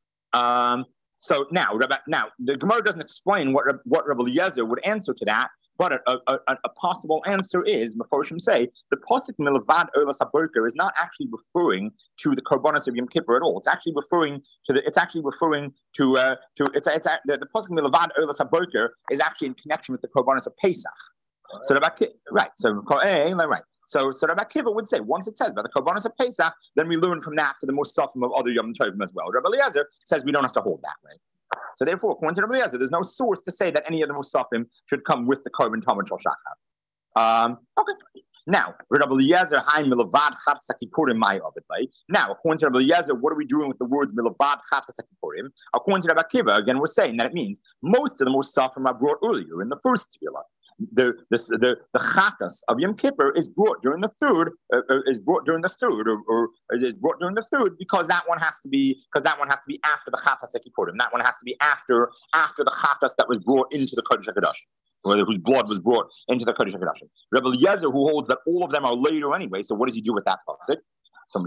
Um. So now, Rabbi, now the Gemara doesn't explain what what Rabbi Eliezer would answer to that. But a, a, a, a possible answer is, Meforshim say, the Pasuk Milavad Olas HaBoker is not actually referring to the Korbanos of Yom Kippur at all. It's actually referring to the. It's actually referring to uh, to. It's it's the, the Pasuk Milavad Olas HaBoker is actually in connection with the Korbanos of Pesach. Right. So Rabbi, right. So right. So so Rabbi Akiva would say once it says about the Korbanos of Pesach, then we learn from that to the Musafim of other Yom Tovim as well. Rabbi Eliezer says we don't have to hold that way. So therefore, according to Rabbi Eliezer, there's no source to say that any of the Musafim should come with the Korban Talmud Shal Shachar. Um, okay. Now, Rabbi Eliezer, Hai Milavad Chatz HaKippurim Mai Avidlei. Now, according to Rabbi Eliezer, what are we doing with the words Milavad Chatz HaKippurim? According to Rabbi Akiva, again, we're saying that it means most of the Musafim are brought earlier in the first Tefillah. The the the the chatas of Yom Kippur is brought during the third, uh, is brought during the third, or, or is brought during the third because that one has to be because that one has to be after the chatas HaKippurim. That one has to be after after the chatas that was brought into the Kodesh HaKadoshim, or whose blood was brought into the Kodesh HaKadoshim. Rabbi Eliezer, who holds that all of them are later anyway, so what does he do with that pasuk? So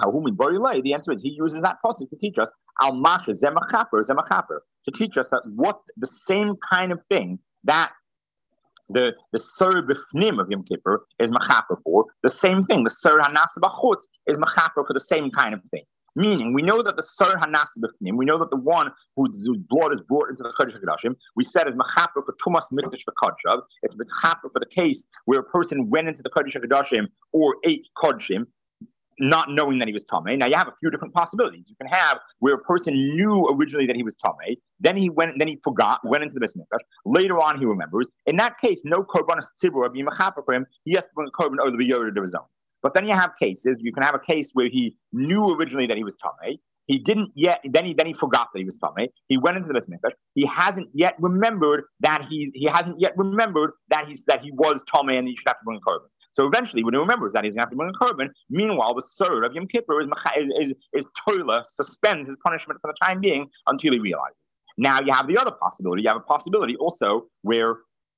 the answer is he uses that pasuk to teach us al masha zemachaper zemachaper to teach us that what the same kind of thing that The the Sir B'fnim of Yom Kippur is machaper for. The same thing, the Sir Hanasa B'chutz is machaper for the same kind of thing. Meaning, we know that the Sir Hanasa B'fnim, we know that the one whose, whose blood is brought into the Kodesh HaKadoshim, we said is machaper for Tumas Mikdash v'Kodshav. It's machaper for the case where a person went into the Kodesh HaKadoshim or ate Kodshim, not knowing that he was Tameh. Now you have a few different possibilities. You can have where a person knew originally that he was Tameh, then he went, then he forgot, went into the Beis Mikdash. Later on, he remembers. In that case, no korbanos tzibur or b'machaper for him. He has to bring a korban over the yored of his own. But then you have cases. You can have a case where he knew originally that he was Tameh. He didn't yet. Then he then he forgot that he was Tameh. He went into the Beis Mikdash. He hasn't yet remembered that he's. He hasn't yet remembered that he's that he was Tameh and he should have to bring a korban. So eventually, when he remembers that, he's going to have to bring a korban. Meanwhile, the Sir of Yom Kippur is, is, is toiler, suspends his punishment for the time being until he realizes. Now you have the other possibility. You have a possibility also where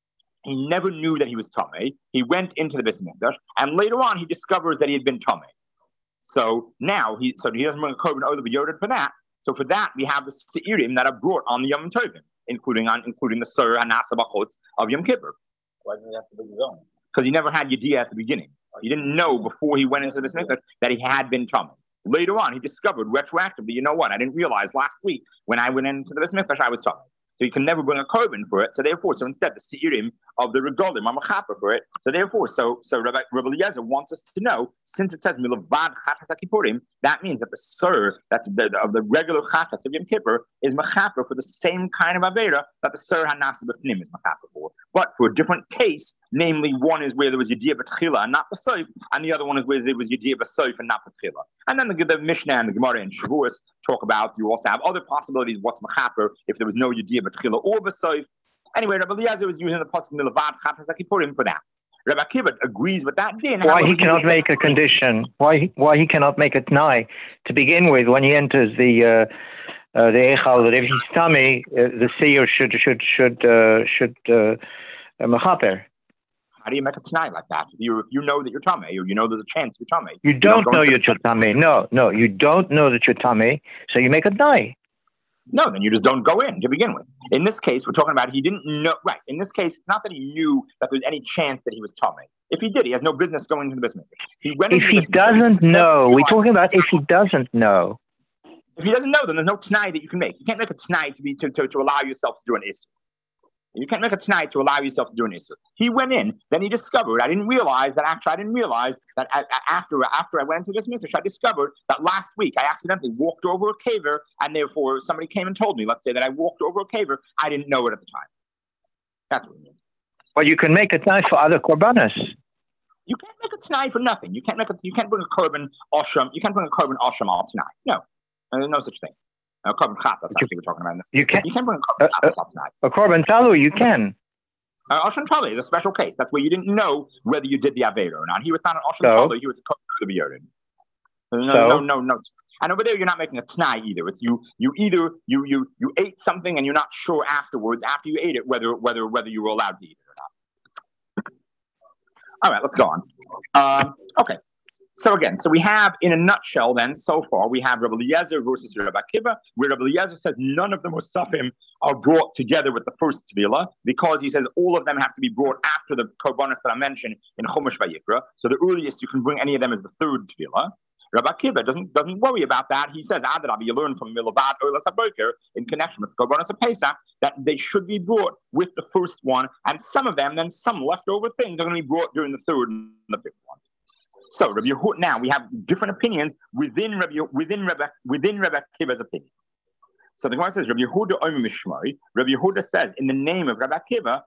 he never knew that he was Tameh. He went into the Beis Mikdash, and later on, he discovers that he had been Tameh. So now, he so he doesn't bring a korban over the Yored for that. So for that, we have the Seirim that are brought on the Yom Tovim, including on including the Sir Hanasa B'chutz of Yom Kippur. Why do we have to bring his own? Because he never had Yediyah at the beginning. He didn't know before he went into this mikdash that he had been Tameh. Later on, he discovered retroactively, you know what, I didn't realize last week when I went into this mikdash, I was Tameh. So you can never bring a korban for it. So therefore, so instead, the seirim of the regalim are machaper for it. So therefore, so so Rabbi, Rabbi Eliezer wants us to know, since it says milavad chatas HaKippurim, that means that the sir that's the, the, of the regular chatas of Yom Kippur is machaper for the same kind of avera that the sir hanasa b'fnim is machaper for. But for a different case, namely one is where there was yediyah b'tchila and not b'soif, and the other one is where there was yediyah b'soif and not b'tchila. And then the, the Mishnah and the Gemara and Shavuos talk about, you also have other possibilities, what's machaper if there was no yediyah b'tchila or b'soif. Anyway, Rabbi Eliezer was using the pasuk milavad chatas HaKippurim for that. Rabbi Akiva agrees with that. Din, why he cannot make a condition? Why he, why he cannot make a t'nai to begin with when he enters the uh, uh, the echal that if he's tummy, uh, the seer should should should uh, should uh, mechaper. How do you make a t'nai like that? If you if you know that you're tummy, or you know there's a chance you're tummy, you don't you know you're tummy. No, no, you don't know that you're tummy, so you make a t'nai. No, then you just don't go in to begin with. In this case, we're talking about he didn't know. Right. In this case, it's not that he knew that there was any chance that he was Tameh. If he did, he has no business going into the business. He went. If he doesn't know, we're talking about if he doesn't know. If he doesn't know, then there's no t'nai that you can make. You can't make a t'nai to be to, to, to allow yourself to do an issur. You can't make a t'nai to allow yourself to do an issur. He went in, then he discovered. I didn't realize that. Actually, I didn't realize that after after I went into this mikdash, I discovered that last week I accidentally walked over a caver, and therefore somebody came and told me. Let's say that I walked over a caver. I didn't know it at the time. That's what it means. Well, you can make a t'nai for other korbanos. You can't make a t'nai for nothing. You can't make a. You can't bring a korban osham. You can't bring a korban osham al t'nai. No, there's no such thing. A korban chatas, actually, we're talking about in this. You can't. You can't bring a korban chatas al t'nai. A korban talu, you can. Uh, Osham Talu is a special case. That's where you didn't know whether you did the Aveda or not. He was not an Osham so, Talu, he was a Kohen of the Yorin. No, so, no, no, no. And over there, you're not making a t'nai either. It's you, you either you you you ate something and you're not sure afterwards, after you ate it, whether whether whether you were allowed to eat it or not. All right, let's go on. Um, okay, So again, so we have in a nutshell then, so far, we have Rabbi Eliezer versus Rabbi Akiva, where Rabbi Eliezer says none of the Musafim are brought together with the first Tvila, because he says all of them have to be brought after the Korbanos that I mentioned in Chumash Vayikra. So the earliest you can bring any of them is the third Tvila. Rabbi Akiva doesn't doesn't worry about that. He says, Adrabi, you learn from Milavad Oilas HaBoker in connection with Korbanos HaPesach that they should be brought with the first one, and some of them, then some leftover things are going to be brought during the third and the fifth one. So Rabbi Yehuda, now we have different opinions within Rabbi within Rabbi within Rabbi Akiva's opinion. So the Gemara says Rabbi Yehuda Omer Mishmari. Rabbi Yehuda says in the name of Rabbi Akiva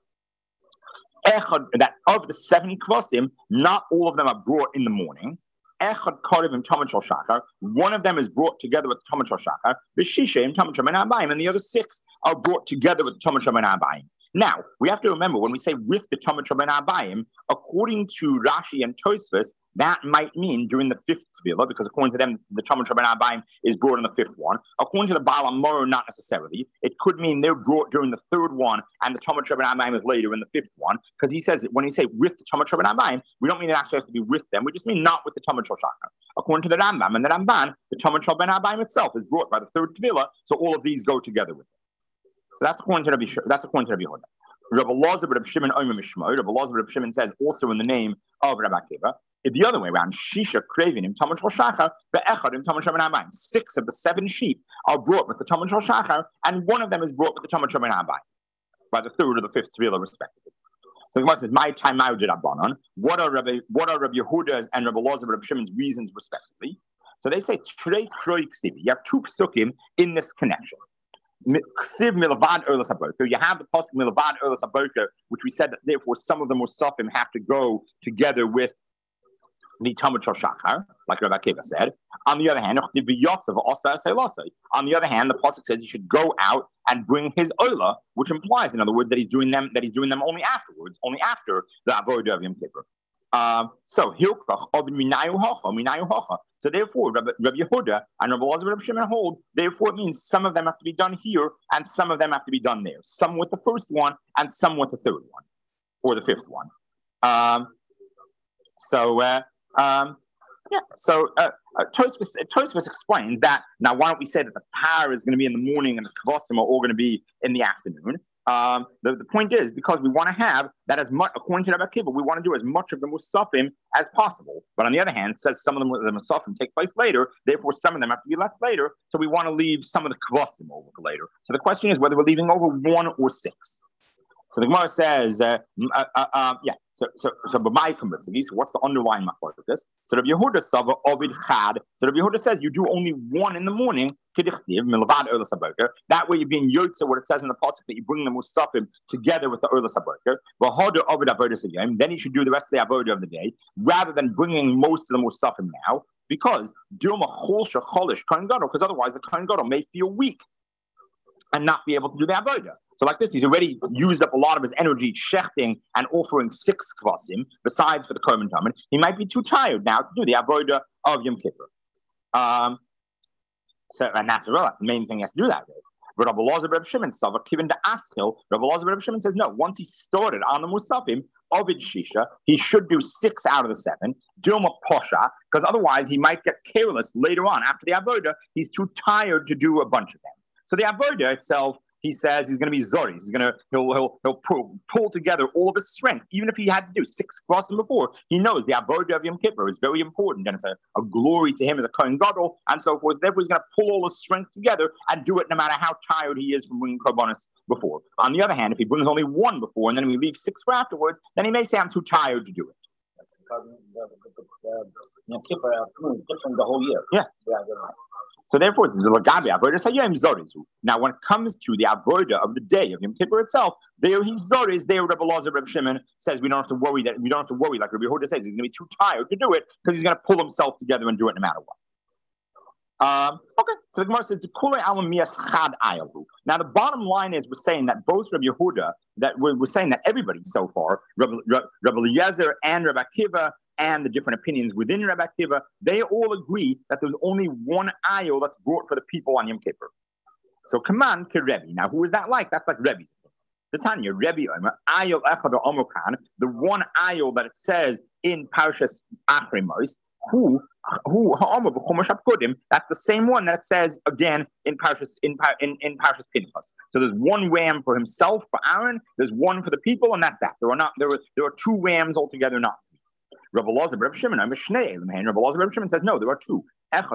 Echad, that of the seven kvasim, not all of them are brought in the morning. Echad Karev and Tamid Shal Shachar. One of them is brought together with Tamid Shal Shachar. V'shisha and Tamid Shal Ben Abayim, and the other six are brought together with Tamid Shal Ben Abayim. Now, we have to remember, when we say with the Tamid Shal Ben Abayim, according to Rashi and Tosfos, that might mean during the fifth Tvila, because according to them, the Tamid Shal Ben Abayim is brought in the fifth one. According to the Baal HaMoreh, not necessarily. It could mean they're brought during the third one, and the Tamid Shal Ben Abayim is later in the fifth one, because he says, when he say with the Tamid Shal Ben Abayim, we don't mean it actually has to be with them, we just mean not with the Tamid Shal Shachar. According to the Rambam and the Ramban, the Tamid Shal Ben Abayim itself is brought by the third Tvila, so all of these go together with it. So that's according to Rabbi, that's according to Rabbi Yehuda. Rabbi Elazar Rabbi Shimon Omer Mishmor. Rabbi Elazar Rabbi Shimon says also in the name of Rabbi Akiva. The other way around, Shisha Kravin im Tamid Shal Shachar, ve'echad im Tamid Shal Ben Abayim. Six of the seven sheep are brought with the Tamid Shal Shachar, and one of them is brought with the Tamid Shal Ben Abayim, by the third or the fifth Tvila, respectively. So the Gemara says, "My time out did Rabbanon." What are Rabbi What are Rabbi Yehuda's and Rabbi Elazar Rabbi Shimon's reasons, respectively? So they say Trei Kroi Ksivi. You have two psukim in this connection. You have the pasuk Milavad Oilas HaBoker, which we said that therefore some of the Musafim have to go together with the Tamid Shal Shachar, like Rabbi Akiva said. On the other hand, on the other hand, the pasuk says he should go out and bring his oila, which implies, in other words, that he's doing them that he's doing them only afterwards, only after the avodah of Yom Kippur. Um, so so therefore, Rabbi, Rabbi Yehuda and Rabbi Elazar Rabbi Shimon hold. Therefore, it means some of them have to be done here, and some of them have to be done there. Some with the first one, and some with the third one, or the fifth one. Um, so, uh, um, yeah. So uh, uh, Tosfos, Tosfos explains that. Now, why don't we say that the power is going to be in the morning and the kavasim are all going to be in the afternoon? Um, the, the point is, because we want to have that as much, according to Rabbi Akiva, we want to do as much of the Musafim as possible. But on the other hand, it says some of the, the Musafim take place later, therefore some of them have to be left later. So we want to leave some of the Kvasim over for later. So the question is whether we're leaving over one or six. So the Gemara says, uh, uh, uh, uh, yeah, so so so my convincing. So what's the underlying machlokes? So Rabbi Yehuda sava ovid chad. So Rabbi Yehuda says you do only one in the morning. That way you're being yotze what it says in the pasuk that you bring the musafim together with the oilas haboker. Then you should do the rest of the avodah of the day rather than bringing most of the musafim now, because because otherwise the kohen gadol may feel weak and not be able to do the avodah. So like this, he's already used up a lot of his energy shechting and offering six kvasim, besides for the Korban Tamid. He might be too tired now to do the avodah of Yom Kippur. Um, so, and that's the main thing he has to do that day. But Rabbi Elazar Rabbi Shimon, given to Aschil, Rabbi Elazar Rabbi Shimon says, no, once he started on the Musafim, Ovid Shisha, he should do six out of the seven, Dilma Posha, because otherwise he might get careless later on. After the avodah, he's too tired to do a bunch of them. So the avodah itself, he says he's going to be zoris. He's going to he'll he'll he'll pull, pull together all of his strength. Even if he had to do six kvasim before, he knows the avodah of Yom Kippur is very important, and it's a, a glory to him as a kohen gadol and so forth. Therefore, he's going to pull all his strength together and do it no matter how tired he is from bringing korbanos before. On the other hand, if he brings only one before and then we leave six for afterwards, then he may say I'm too tired to do it. Yom Kippur is different the whole year. Yeah. So therefore, it's the Lagabi Avodah Sayim Zorizu. Now, when it comes to the Avodah of the day of Yom Kippur itself, there he's Zoriz. There, Rabbi Elazar Rabbi Shimon says we don't have to worry that we don't have to worry like Rabbi Yehuda says he's going to be too tired to do it because he's going to pull himself together and do it no matter what. Um, okay, so the Gemara says the Kulei Alam Mias Chad Ayahu. Now, the bottom line is we're saying that both Rabbi Yehuda, that we're, we're saying that everybody so far, Rabbi, Rabbi Eliezer and Rabbi Akiva, and the different opinions within Rabbi Akiva, they all agree that there's only one ayil that's brought for the people on Yom Kippur. So, Kaman ke Rebbe. Now, who is that like? That's like Rebbe's. The Tanya, Rebbe Omer, ayil echad omokan, the one ayil that it says in Parshas Achrimos, who who that's the same one that it says again in Parshas in in, in Parshas Pinchas. So there's one ram for himself for Aaron, there's one for the people, and that's that. There are not there were there are two rams altogether, not three. Rabbi Elazar Reb Shimon, I'm a Shnei. Rabbi Elazar Reb Shimon says no, there are two. There's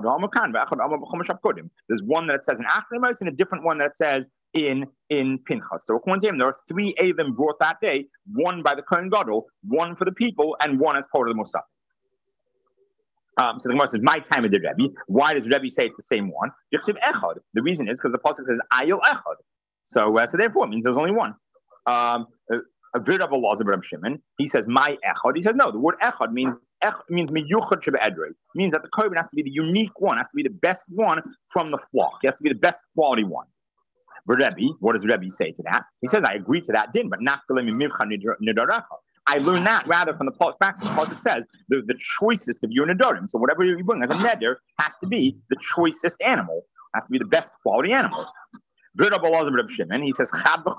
one that it says in Achremos and a different one that it says in in Pinchas. So according to him, there are three Avim brought that day, one by the Kohen Gadol, one for the people, and one as part of the Musaf. Um, so the Gemara says, "My time of the Rebbe." Why does Rebbe say it's the same one? The reason is because the pasuk says "Ayil Echad." So, uh, so therefore, it means there's only one. Um, a Rabbi Elazar Reb Shimon, he says "My Echad." He says no. The word Echad means ech, means miyuchad shebe'edrei. Means that the korban has to be the unique one, has to be the best one from the flock. It has to be the best quality one. But Rebbe, what does Rebbe say to that? He says, "I agree to that din, but nafkalim mivcha nidarecha." I learned that rather from the fact because it says the, the choicest of your nedarim. So whatever you bring as a neder has to be the choicest animal, has to be the best quality animal. He says,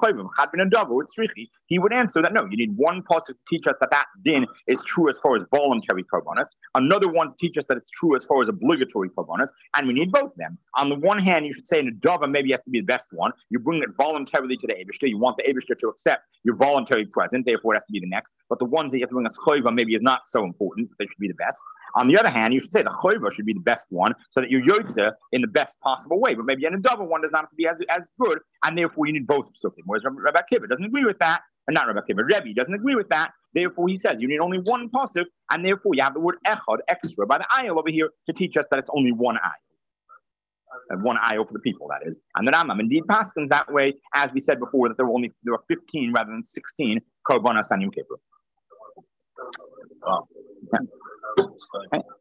he would answer that no, you need one pasuk to teach us that that din is true as far as voluntary korbanos, another one to teach us that it's true as far as obligatory korbanos, and we need both of them. On the one hand, you should say nedava maybe has to be the best one. You bring it voluntarily to the Eibishter. You want the Eibishter to accept your voluntary present, therefore it has to be the next. But the ones that you have to bring a choiva maybe is not so important, but they should be the best. On the other hand, you should say the choiva should be the best one, so that you're yotze in the best possible way. But maybe a nedava one does not have to be as, as good, and therefore you need both psukim. Whereas Rabbi Akiva doesn't agree with that, and not Rabbi Akiva, Rebbe doesn't agree with that. Therefore, he says you need only one pasuk, and therefore you have the word echad extra by the ayil over here to teach us that it's only one ayil, and one ayil for the people. That is, and the Rambam indeed paskins that way, as we said before, that there were only there were fifteen rather than sixteen korbanos on Yom Kippur. Oh. Okay.